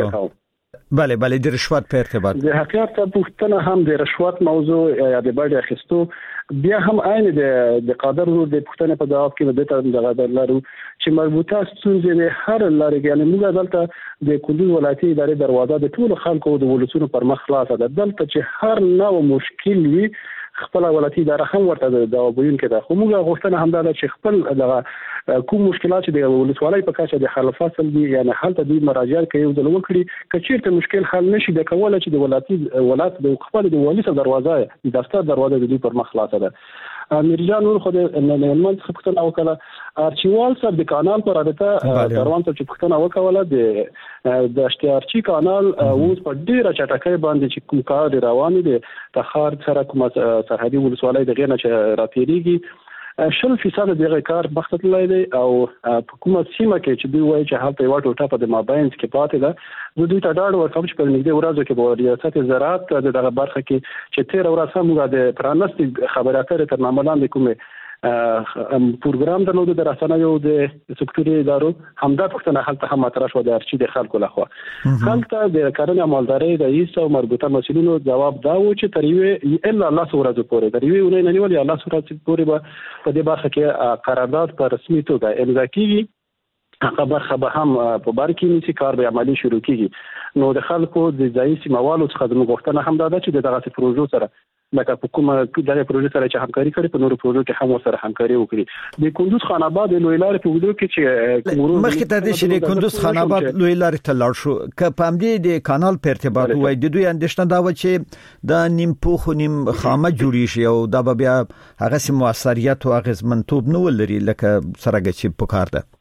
Speaker 3: بله د رشوت په ارتباط
Speaker 9: د حقیقت پښتنه هم د رشوت موضوع یا د باندې اخیستو بیا هم عین د قادر د پښتنه په جواب کې د ته لرو چې مربوطه ستونزې هر لاري یعنی موږ دلته د کندوز ولایتي ادارې دروازه د ټول خلکو د ولسونو پر مخ خلاصه ده دلته چې هر نوع مشکل وي خپل ولایتي اداره هم ورته د جوابون کې ده خو موږ غوښتنه هم ده چې خپل دغه کوم مشکلات د ولسوالۍ په کچه د حل فصل دي یعنی حل ته د مراجعه کوي د وکړي کچېرته مشکل حل نشي د کوله چې د ولایت د خپل د والي دروازه د دفتر دروازه د پر مخ خلاصه ده میرجان نور خو د نن څخه پښتنه وکړه ارچیوال سره د کانال پر اړه دروان ته چې پښتنه وکړه د اشتیارچی کانال اوس په ډیره چټکۍ باندې چې کوم کار روان دي د خار سره کوم سرحدي ولسوالۍ د غینه چې راتېریږي 100% دغه کار مخته تللی دی او په کومه سیمه کې چې دوی وایي چې هلته یو ټوټه په د مابینس کې پاتې ده دوی ته ډاډ ورکوم چې په نږدې ورځو کې به ریاست زراعت د دغه برخه کې چې 13 ورځې هم د پرانستي خبرې اترې تر نامه لاندې کومه پروګرام درلود د رسنیو د سکتوري ادارو همدا پښتنه حالت هم مطرح شو د ارچي د خلکو لخوا خلک د کارونه مالداري رئیس او مربوطه مسؤلینو جواب دا و چې تریوي الا الله سورته پورې تریوي ونه نه نیول الله سورته پورې په دې برخه کې قرارداد پر رسمي توګه امضا کیږي هغه برخه به هم په بار کې نشي کار به عملی شروع کیږي نو د خلکو د ځای سیموالو څخه د مغوښتنه هم دا چې دغه پروژو سره لکه په کومه دغه پروژې سره چې همکاري کوي په نورو پروژو کې هم سره همکاري وکړي د کندوز خان آباد لوی لارې په وګړو کې چې
Speaker 3: مخکې ته د شری کندوز خان آباد لوی لارې ته لاړ شو ک په همدې د کانال په ارتباط وای د دوی اندېښنه دا و چې د نیم پوخ نیم خامه جوړی شي او دا بیا هغه سم موثریت او غزمنتوب نه ولري لکه سرهګه چې پکار ده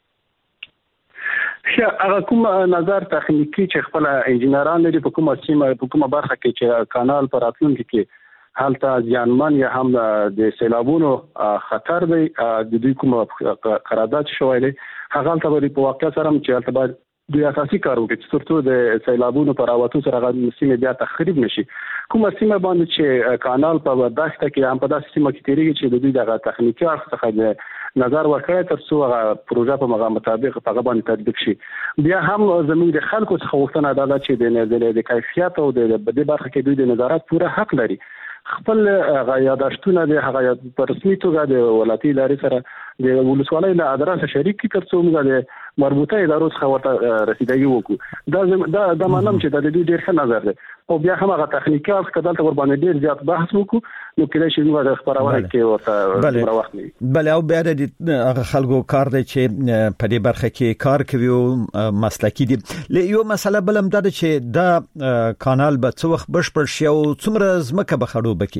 Speaker 9: هغه کوم نظر تخنیکی چې خپل انجنیران لري په کومه سیمه په کومه برخه کې چې کانال پر راتلونکي کې حالت ځانمن یا هم د سیلابونو خطر دی د دوی کومه قرارداد شوی دی هغه ته په واقع سره چې البته دوی اساسي کار وکړي چې ترڅو د سیلابونو پر راوتو سره غو سیمه بیا تخریب نشي کومه سیمه باندې چې کانال په داشته کې هم په داسې سیمه کې تیریږي چې د دوی دغه تخنیکی اړخ څخه نظر ورکړی ترڅو هغه پروژه په مغه مطابق په غو باندې تطبیق شي بیا هم زموږ د خلکو څخه غوښتنه ده چې د کیفیت او د دې برخه کې دوی د نظارت پوره حق لري خپل یاداشتونه د هغه په رسمي توګه د ولایتي ادارې سره د ولسوالۍ له ادرسه شریک کی ترڅو موږ د مربوطه ادارو څخه ورته رسیدګي وکړو دا مانم چې د دې ډېر ښه نظر دی او بیا هم هغه تخنیکی اړخ کدل ته ور باندې ډېر زیات بحث وکړو نو کله چې موږ د خبرونه کې ورته وخت نه
Speaker 3: بل او بیا د هغه خلکو کار دی چې په دې برخه کې کار کوي او مسلکی دي یو مسله بلم ده چې دا کانال به څو وخت بشپړ شي او څومره زمکه به خړو بکی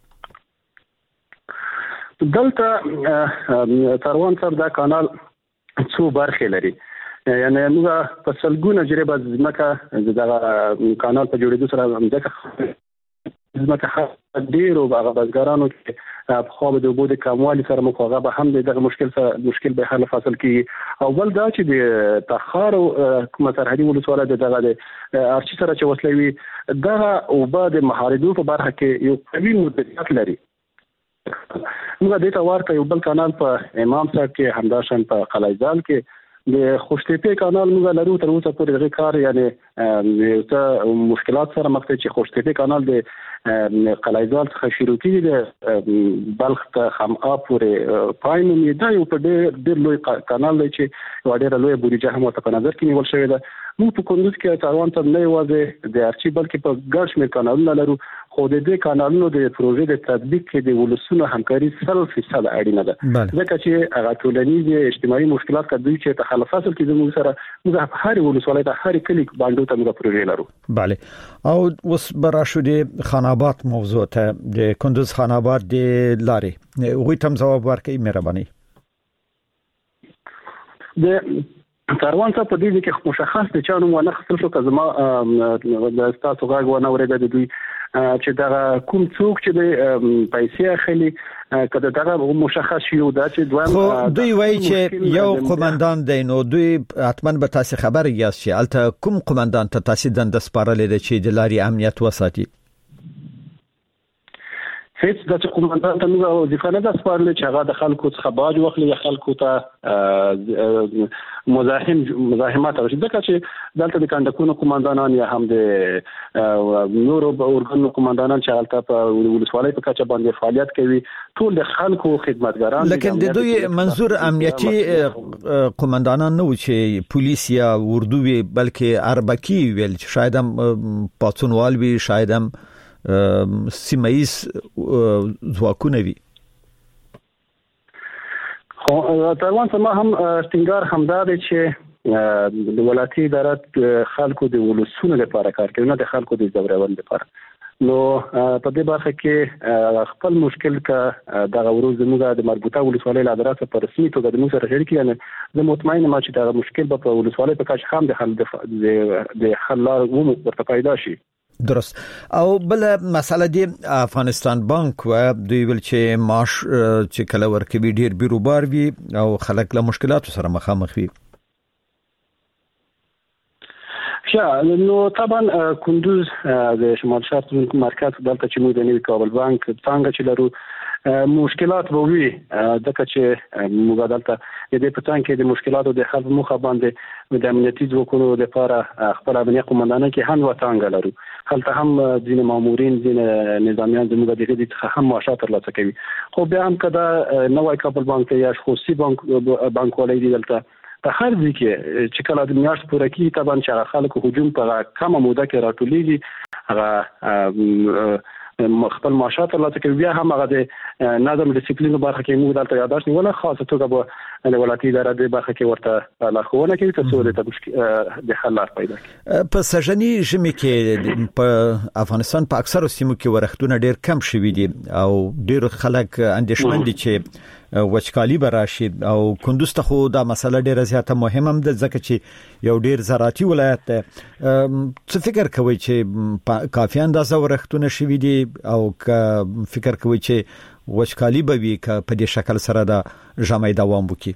Speaker 9: دلته تروان سره دا کانال څو برخې لري یعنی موږ په سلګونه جریبه ځمکه دغه کانال په جوړېدو سره ځمکه ډیرو بازګرانو کې په خو د وبو د کموالي سره مخاغه به هم دغه مشکل به حل فاصل کیږي او بل دا چې د تخار کومه سرحدي ولسوالۍ دغه د ارچي سره چې وسلوي دغه او بعد محاردو په برخه کې یو قوي مدیریت لري موږ د تا ورته یو بل کانال په امام صاحب کې همداشن په قلعه‌زال کې د خوشتېپې کانال موږ لرو تر اوسه پورې دغه کار یعنی ته مشکلات سره مخ ته چې خوشتېپې کانال د قلعه‌زال څخه شروع کیږي د بلخ ته خمآ پورې پاینو دا یو په ډېر لوی کانال دی چې ډېر لوی بودیجه هم ورته په نظر کې نیول شوی ده موږ په کندوز کې تاوان ته نه یوازې د ارچي بلکې په ګڼ شمېر کانالونه لرو خو د دې کانالونو د پروژې د تطبیق کې د ولسونو همکاري 100% اړینه ده ځکه چې هغه ټولنیز اجتماعي مشکلات کډوي چې تخلف فاصل کې زموږ سره موږ هر ولسوالۍ ته هر کلی باندې ته موږ پروژې لرو
Speaker 3: bale او اوس براشو د خان آباد موضوع ته د کندوز خان آباد د لارې وګورئ تم جواب ورکړئ مهرباني
Speaker 9: د کاروان څخه په دې کې مشخص د چانو ونه خپل شو کزما د تاسو غاګ ونه ورېده د دوی چې دا کوم څوک چې د پیسې اخلي کله دا مشخص یو دا چې
Speaker 3: دوه دوی وایي چې یو قومندان دی نو دوی حتمن به تاسو خبر یاست چې الته کوم قومندان ته تاسو دند سپارلې چې د لاري امنیت وساتي
Speaker 9: هیڅ د قومندان ته موږ وظیفه نه ده سپارلې چې هغه د خلکو څخه باج واخلي یا خلکو ته مزاحمت او ځکه چې دلته د کندکونو قومندانان یا هم د نورو اورګانو قومندانان چې هلته په ولسوالۍ په کچه باندې فعالیت کوي ټول د خلکو خدمتګاران
Speaker 3: لیکن د دوی منظور امنیتي قومندانان نه و چې پولیس یا اردو وی بلکې اربکی ویل چې شاید هم پاتونوال وی شاید هم سیمایز ځواکونه وي
Speaker 9: خو تقریبا سم هم ټینګار همدا دی چې د ولایتي ادارات خلکو د ولسونو لپاره کار کوي نه د خلکو د ځورول لپاره نو په دې برخه کې خپل مشکل کا د غوړو زموږه د مربوطه ولسوالۍ ادارات په رسمي توګه د موږ سره شریک دي زه مطمئن یم چې دا مشکل په ولسوالۍ په کچه هم د حل لار ورته پیدا شي
Speaker 3: درست او بل مسله دی افغانستان بانک و دوی ول چې معاش چې کله ورکوي ډیر بیروبار وي او خلک له مشکلاتو سره مخامخ وي
Speaker 9: نو طبعا کندوز د شمال شرق مرکز دلته چې موږ د نوي کابل بانک څنګه چې لرو مشکلات به وي دغه چې موږ دلته د پټان کې د مشکلاتو د حل مخه باندې د امنیتي ځواکونو لپاره خپل امنیتي قومندانان کې هم وټانګ لرو هلته هم ځین مامورین ځین نظامیان زموږ د دې څخه هم معاشات ترلاسه کوي خو بیا هم کدا نوای کابل بانک یا خصوصي بانک ولې دلته په هر ځای کې چې کله د میاشت پوره کیږي طبعا چې خلکو هجوم په کومه موده کې راټولېږي هغه خپل معاشات ترلاسه کوي بیا هم هغه د نظم ډیسپلین برخه کې موږ دلته یاداش نیول خاصه توګه به د ولایتي ادارې د برخه کې ورته لارښوونه کوي ترڅو د حل لار پیدا کړي
Speaker 3: په سژنی ژمي کې په افغانستان په اکثر سیمو کې ورښتونه ډیر کم شوي دي او ډیر خلک اندېښمن دي چې وچکالي براشي او کندوز ته خو دا مسله ډیره زیاته مهمه ده ځکه چې یو ډیر زراعتي ولایت ده څه فکر کوي چې کافي اندازه ورښتونه شوي دي او فکر کوي چې وچکالي به وي که په دې شکل سره دا ژمی دوام وکړي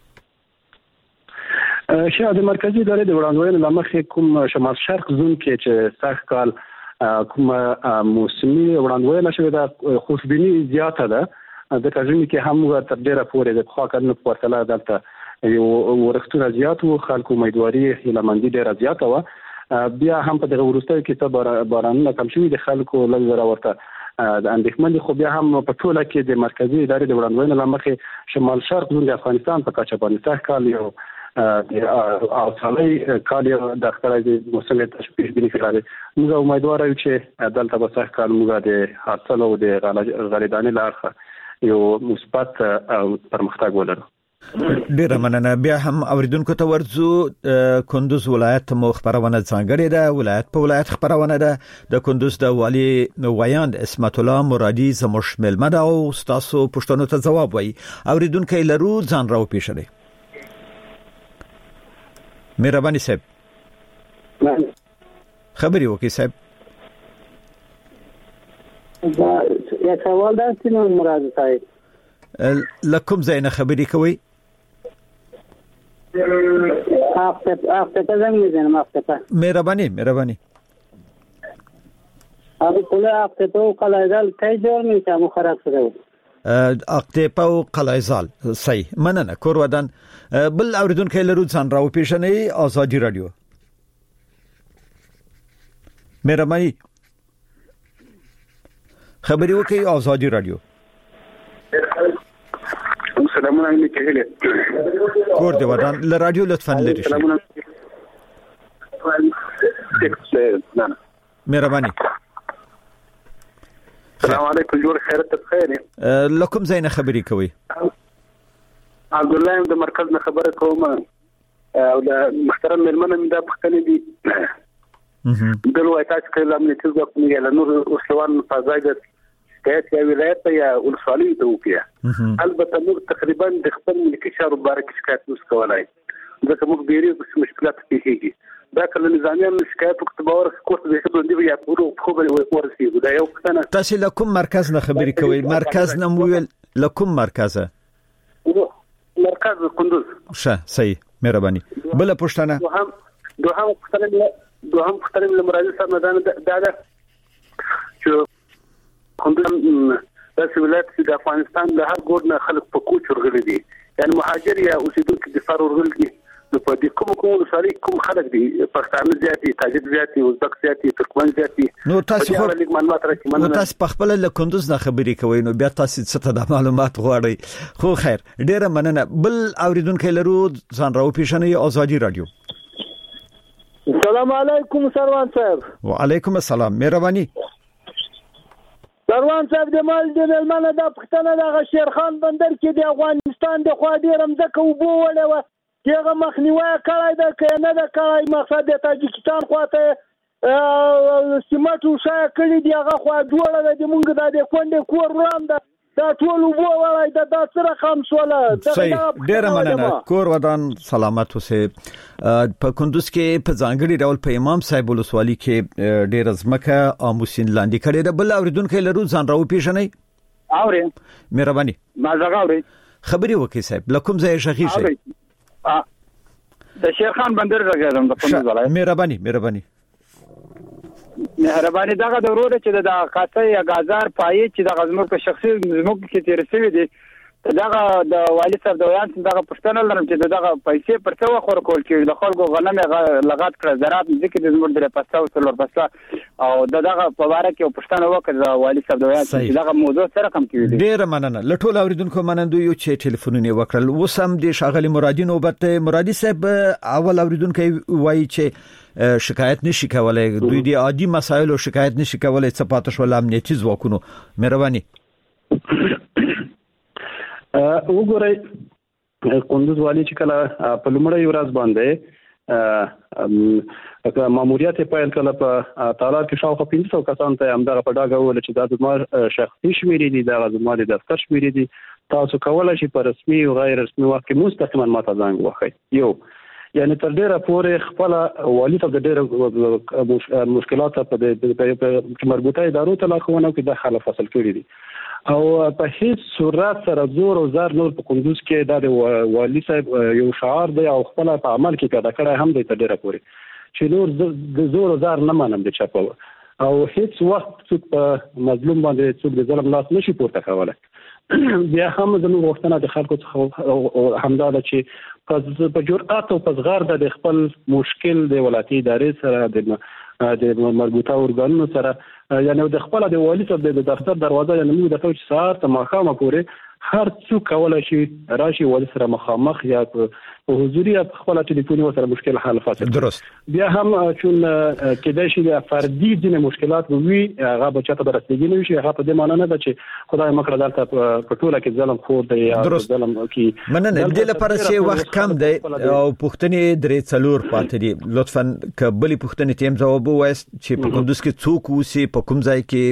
Speaker 9: د مرکزی ادارې د وړاندوینې لمخې کوم شمال شرق زون کې چې سخت کال کوم موسمي وړاندوینه شوې ده خوشبیني زیاته ده د کاژمي کې هم تر ډیره پورې د خوا کړنو په ورتله دلته یو ورښتونه زیات وو خلکو امیدواري هیلمندي ډیره زیاته وه بیا هم په دغه وروستیو کې څه بارانونه کم شوي د خلکو لږ زره ورته د اندېښمن دي خو بیا هم په ټوله کې د مرکزي ادارې د وړاندوینې لمخې شمال شرق زون د افغانستان په کچه باندې سږ کال یو او سالي کال یو د خپل د موسم تشبیه بنی کړل موږ امیدوار یو چې دلته به سږ کال موږ د حاصل او د غلېدانې لارخه یو مثبت پرمختګ ولرو
Speaker 3: ډیره مننه بیا هم اوریدونکو ته ورځو کندوز ولایت مو خبرونه څنګه ده ولایت په ولایت خبرونه ده د کندوز د والی ویاند اسمت الله مرادي زموش ملمد او تاسو پښتنو ته جواب وای اوریدونکو لرو ځان راو پیښلې مهرباني صاحب خبري وکي صاحب
Speaker 12: یا سوال دا چې مراد صاحب
Speaker 3: لکم زینه خبري کوي
Speaker 12: اخته زنګ میزنم اخته
Speaker 3: مهرباني
Speaker 12: ابو کله اخته تو قلایزال ته جوړ میته مو خراب شوی
Speaker 3: اخته په قلایزال صحیح مننه کور ودان بل اوریدونکو لرو ځان راو پیښنې آزادي رادیو مهرباني خبري وکي آزادي رادیو
Speaker 13: سلامونه علیکم
Speaker 3: کور دی ودان ل رادیو لطفا لري شي مهرباني
Speaker 13: السلام علیکم جوړ خیرت بخیر
Speaker 3: لکم زین خبري کوي
Speaker 13: عبد الله د مرکز نه خبره کوم او د محترم ملمنه د پښتنې دي دلوي تاسو کله امنیتي ځواکونه یا نور اوسلوان فضایل شکایت یا ولایت یا ولسوالۍ ته وکړي البته موږ تقریبا د خپل ملکي چارو باره کې شکایت نشو کولای ځکه موږ ډېری مشکلات پیښیږي دا کله نظامیان شکایت وکړو کوټ به څه دوی بیا پورو خو به ورسیږي دا یو څه
Speaker 3: تاسو له کوم مرکز نه خبرې کوئ مرکز نه مویل له کوم مرکزه
Speaker 13: مرکز کندوز
Speaker 3: ښه صحیح مهرباني بل پښتنه
Speaker 13: دوهم پښتنه لمرازي صاحب نه دا چې کندوز د ولایت د افغانستان له هر ګوټ نه خلک په کوچ ورغلي دي یعنی مهاجر یا اوسیدونکو د فار ورغلي دي نو په دې کوم سړي کوم خلک دي پښتانه زیاتي تاجک زیاتي ازبک زیاتي ترکمن زیاتي
Speaker 3: نو تاسو په خپل له کندوز نه خبرې کوئ نو بیا تاسو څه ته د معلومات غواړئ خو خیر ډیره مننه بل اوریدونکو لرو ځان راو پیښنې آزادي رادیو
Speaker 14: السلام علیکم سروان صاحب
Speaker 3: وعلیکم السلام مهرباني
Speaker 14: سروان صاحب د مال د ملمنه د پښتنه د شیرخان بندر کې د افغانستان د خوا ډیر مزکه وبو وله دغه مخنیوي کړای د کنه د کای مقصد د تاجکستان خواته سیمټو شای کړی دی هغه خوا جوړه د مونږ د کونډې کور وړاند دا ټول وبو ولای د سره خامسوله
Speaker 3: ډیر مننه کور ودان سلامت اوسه په کندوز کې په ځانګړي ډول په امام صاحب ولسوالي کې ډیر ازمکه اموسین لاندې کړي د بل اوریدونکو لرو ځان راو پیژنې
Speaker 14: اوري
Speaker 3: مهرباني
Speaker 14: ما زغاوري
Speaker 3: خبري وکي صاحب لکم ځای شخي شي
Speaker 14: د شیرخان بندر راغلم د کندوز ولایت
Speaker 3: مهرباني
Speaker 14: دغه د ورور چې د قاطع یا غازار پای چې د غزمو په شخصي زموږ کې تیر شوی دی دغه د والي صاحب د ویان دغه پښتنه لرم چې دغه پیسې پر څو خور کول کې د خلکو غنم لغات کړ زراعت ځکه د زموږ د پساو څلور پسا او دغه په واره کې پښتنه وکړ د والي صاحب د ویان چې دغه موضوع سره کم کیږي
Speaker 3: ډیر مننه لټول اوریدونکو منندو یو چې ټلیفونونه وکړل وسم د شاغلی مرادي نوبت مرادي صاحب اول اوریدونکو وایي چې شکایت نشي کولای دوی د عادي مسایلو شکایت نشي کولای څه پاتې شو امنیتي ځواکونو مهرباني
Speaker 9: وګورئ کندوز والی چې کله په لومړی ورځ باندې ماموریت پیل کله په طالب کې شاوخوا 500 کسان ته همدغه په ډاګه ویل چې دا زما شخصي شمیرې دي دا زما د دفتر شمیرې دي تاسو کولای شئ په رسمي او غیر رسمي وخت کې مستقیما ماته زنګ وکړئ یو یعنی تر ډیره پورې خپل والی ته د ډیره مشکلات په مربوطه ادارو ته لاخونه کې د خلاف فصل کړی دي او په هیڅ صورت سره زور او زار نور په کندوز کې د والی صاحب یو شعار دی او خپل په عمل کې پیدا کړی هم دی تر ډیره پورې چې نور د زور او زار نه منم د چاپو او هیڅ وخت څوک په مظلوم باندې څوک د ظلم لاس نشي پورته کولای بیا هم زموږ غوښتنه د خلکو څخه همدا ده چې په جرأت او په صغر د خپل مشکل د ولایتي ادارې سره د مربوطه ارګانونو سره یعنی د خپل د والي صاحب د دفتر دروازه یعنی موږ د ټول سهار ته ماښام پورې هر څوک کولای شي راشي والي سره مخامخ یا په حضوري خپل ټلیفوني سره مشکل حل فاصله
Speaker 3: درست
Speaker 9: بیا هم چون کېدای شي د فردي ځینې مشکلات وي هغه به چاته درستګي نه شي هغه په دې معنی نه ده چې خدای مکړه دلته په ټوله کې ظلم خور دی یا ظلم کې
Speaker 3: مننه د لپاره چې وخت کم دی او پښتنې درې څلور پاتې دي لطفا کبلي پښتنې تیم جواب وایست چې په کندوز کې څوک وسی په کوم ځای کې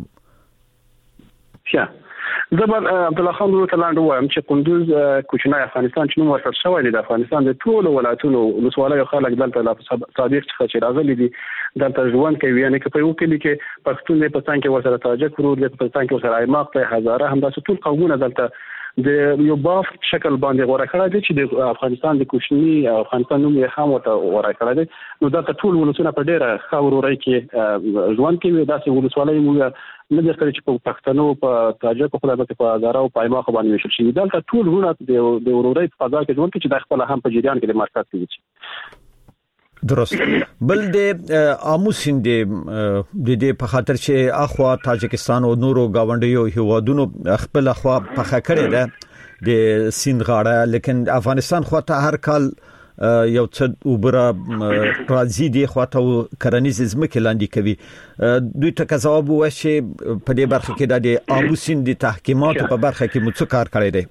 Speaker 9: زبر عبد الله خان ورته لاندې وایم چې کندوز کوچنی افغانستان چې نوم ورکړل شوی دی د افغانستان د ټولو ولایتونو ولسوالۍ خلک دلته لا صادق څخه چې راغلي دي دلته ژوند کوي یعنی که په یو کلی کې پښتون دی په څنګه ورسره تاجک ورور دی په څنګه ورسره ایماق ته هزاره هم د ټول قومونه دلته د یو باف شکل باندې غوړه کړی دی چې د افغانستان د کوچنی افغانستان نوم یې هم ورته غوړه کړی دی نو دلته ټول ولسونه په ډیره خاوروري کې ژوند کوي داسې ولسوالۍ مو نه د خپل چې په پښتنو په تاجک په خلکو په هزاره او پایما خو باندې وشل شي دلته ټول ورونه د ورورۍ په فضا کې ژوند کوي چې د خپل هم په جریان کې د مرکز کې
Speaker 3: درست بل د اموسین د په خاطر چې اخوا تاجکستان او نورو گاونډیو هیوادونو خپل اخوا په خکړه ده د سیند غاړه لیکن افغانستان خو ته هر کال یو څه وبره راځي دی خواته کرنیز ځمکه لاندې کوي دوی ته جواب وشي په دې برخه کې د اموسین د تحقیقاتو په برخه کې مو څه کار کړی دی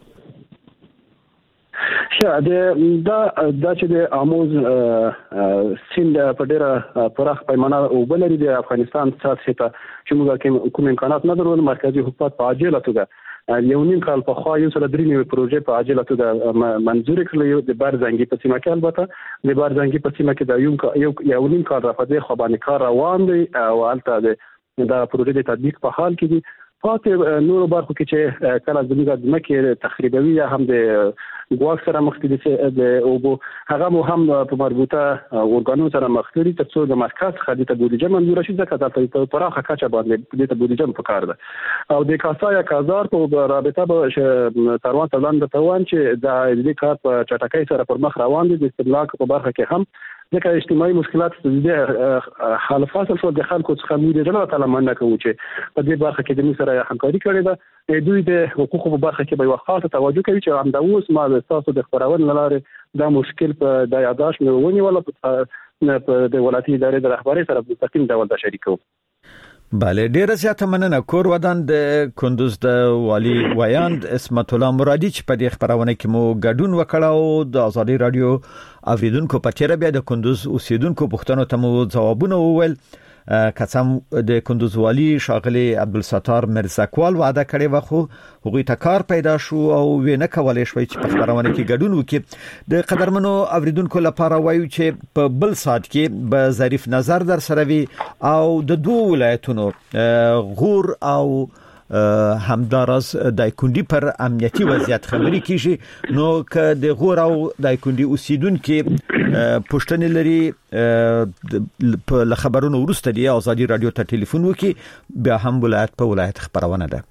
Speaker 9: دا چې د اموز سیند په ډیره پراخ پیمانه او بلري د افغانستان ساتي ته چې موږ کوم امکانات نه درلود مرکزی حکومت په عاجله توګه یو نیم کال په خوا یو سره درې نوې پروژې په عاجله توګه منظور کړل د بارزنګي په سیمه کې. البته د بارزنګي په سیمه کې د یو نیم کال راځي خو باندې کار روان دی او البته د پروژې د تطبیق په حال کې دي. پاتې نور برخو کې چې کله زموږ د مکه تخریبوي یا هم د ګواښ سره مخ دي د اوبو هغه مو هم په مربوطه اورګانو سره مخ دي ترڅو د مرکز څخه د بودیجه منظور شي ځکه د پراخه کچه باندې د بودیجه په کار ده او د کاسایا کازار په رابطه به تروان تلان د توان چې د دې کار په چټکۍ سره پر مخ روان دي. د استملاک په برخه کې هم ځکه اجتماعي مشکلات د حل فاصل شو د خلکو څخه موږ جلا تعالی مننه کوو چې په دې برخه کې د موږ سره همکاري کړې ده. دوی د حقوقو په برخه کې به یو خاصه توجه کوي چې همدا اوس ما د تاسو د خبرونې لپاره دا مشکل په د یاداش مې ونیول په د ولایتي ادارې د رهبرۍ سره په مستقیم ډول دا شریکو.
Speaker 3: بله ډیره زیاته مننه. کور ودان د کندوز د والی ویاند اسمت الله مرادي چې په دې خبرونه کې مو ګډون وکړاو د ازادي رادیو اوریدونکو په تیر بیا د کندوز اوسیدونکو پوښتنو ته مو ځوابونه وویل. قسم د کندوز والی شاغلی عبدالستار مرزاکوال وعده کړې و خو هغوی ته کار پیدا شو او وینه کولای شوی چې په خبرونه کې ګډون وکړي. د قدرمنو اوریدونکو لپاره وایو چې په بل سات کې به ظریف نظر در سره وي او د دوه ولایتونو غور او همدارس دایکوندی پر امنیتی وضعیت خبري کیږي. نو که د غور او دایکوندی اوسیدونکو پښتنې لري په خبرونو ورسته دی ازادي رادیو ته ټلیفون وکي بیا هم ولایت په ولایت خبرونه ده.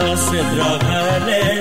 Speaker 15: قاصد راغلی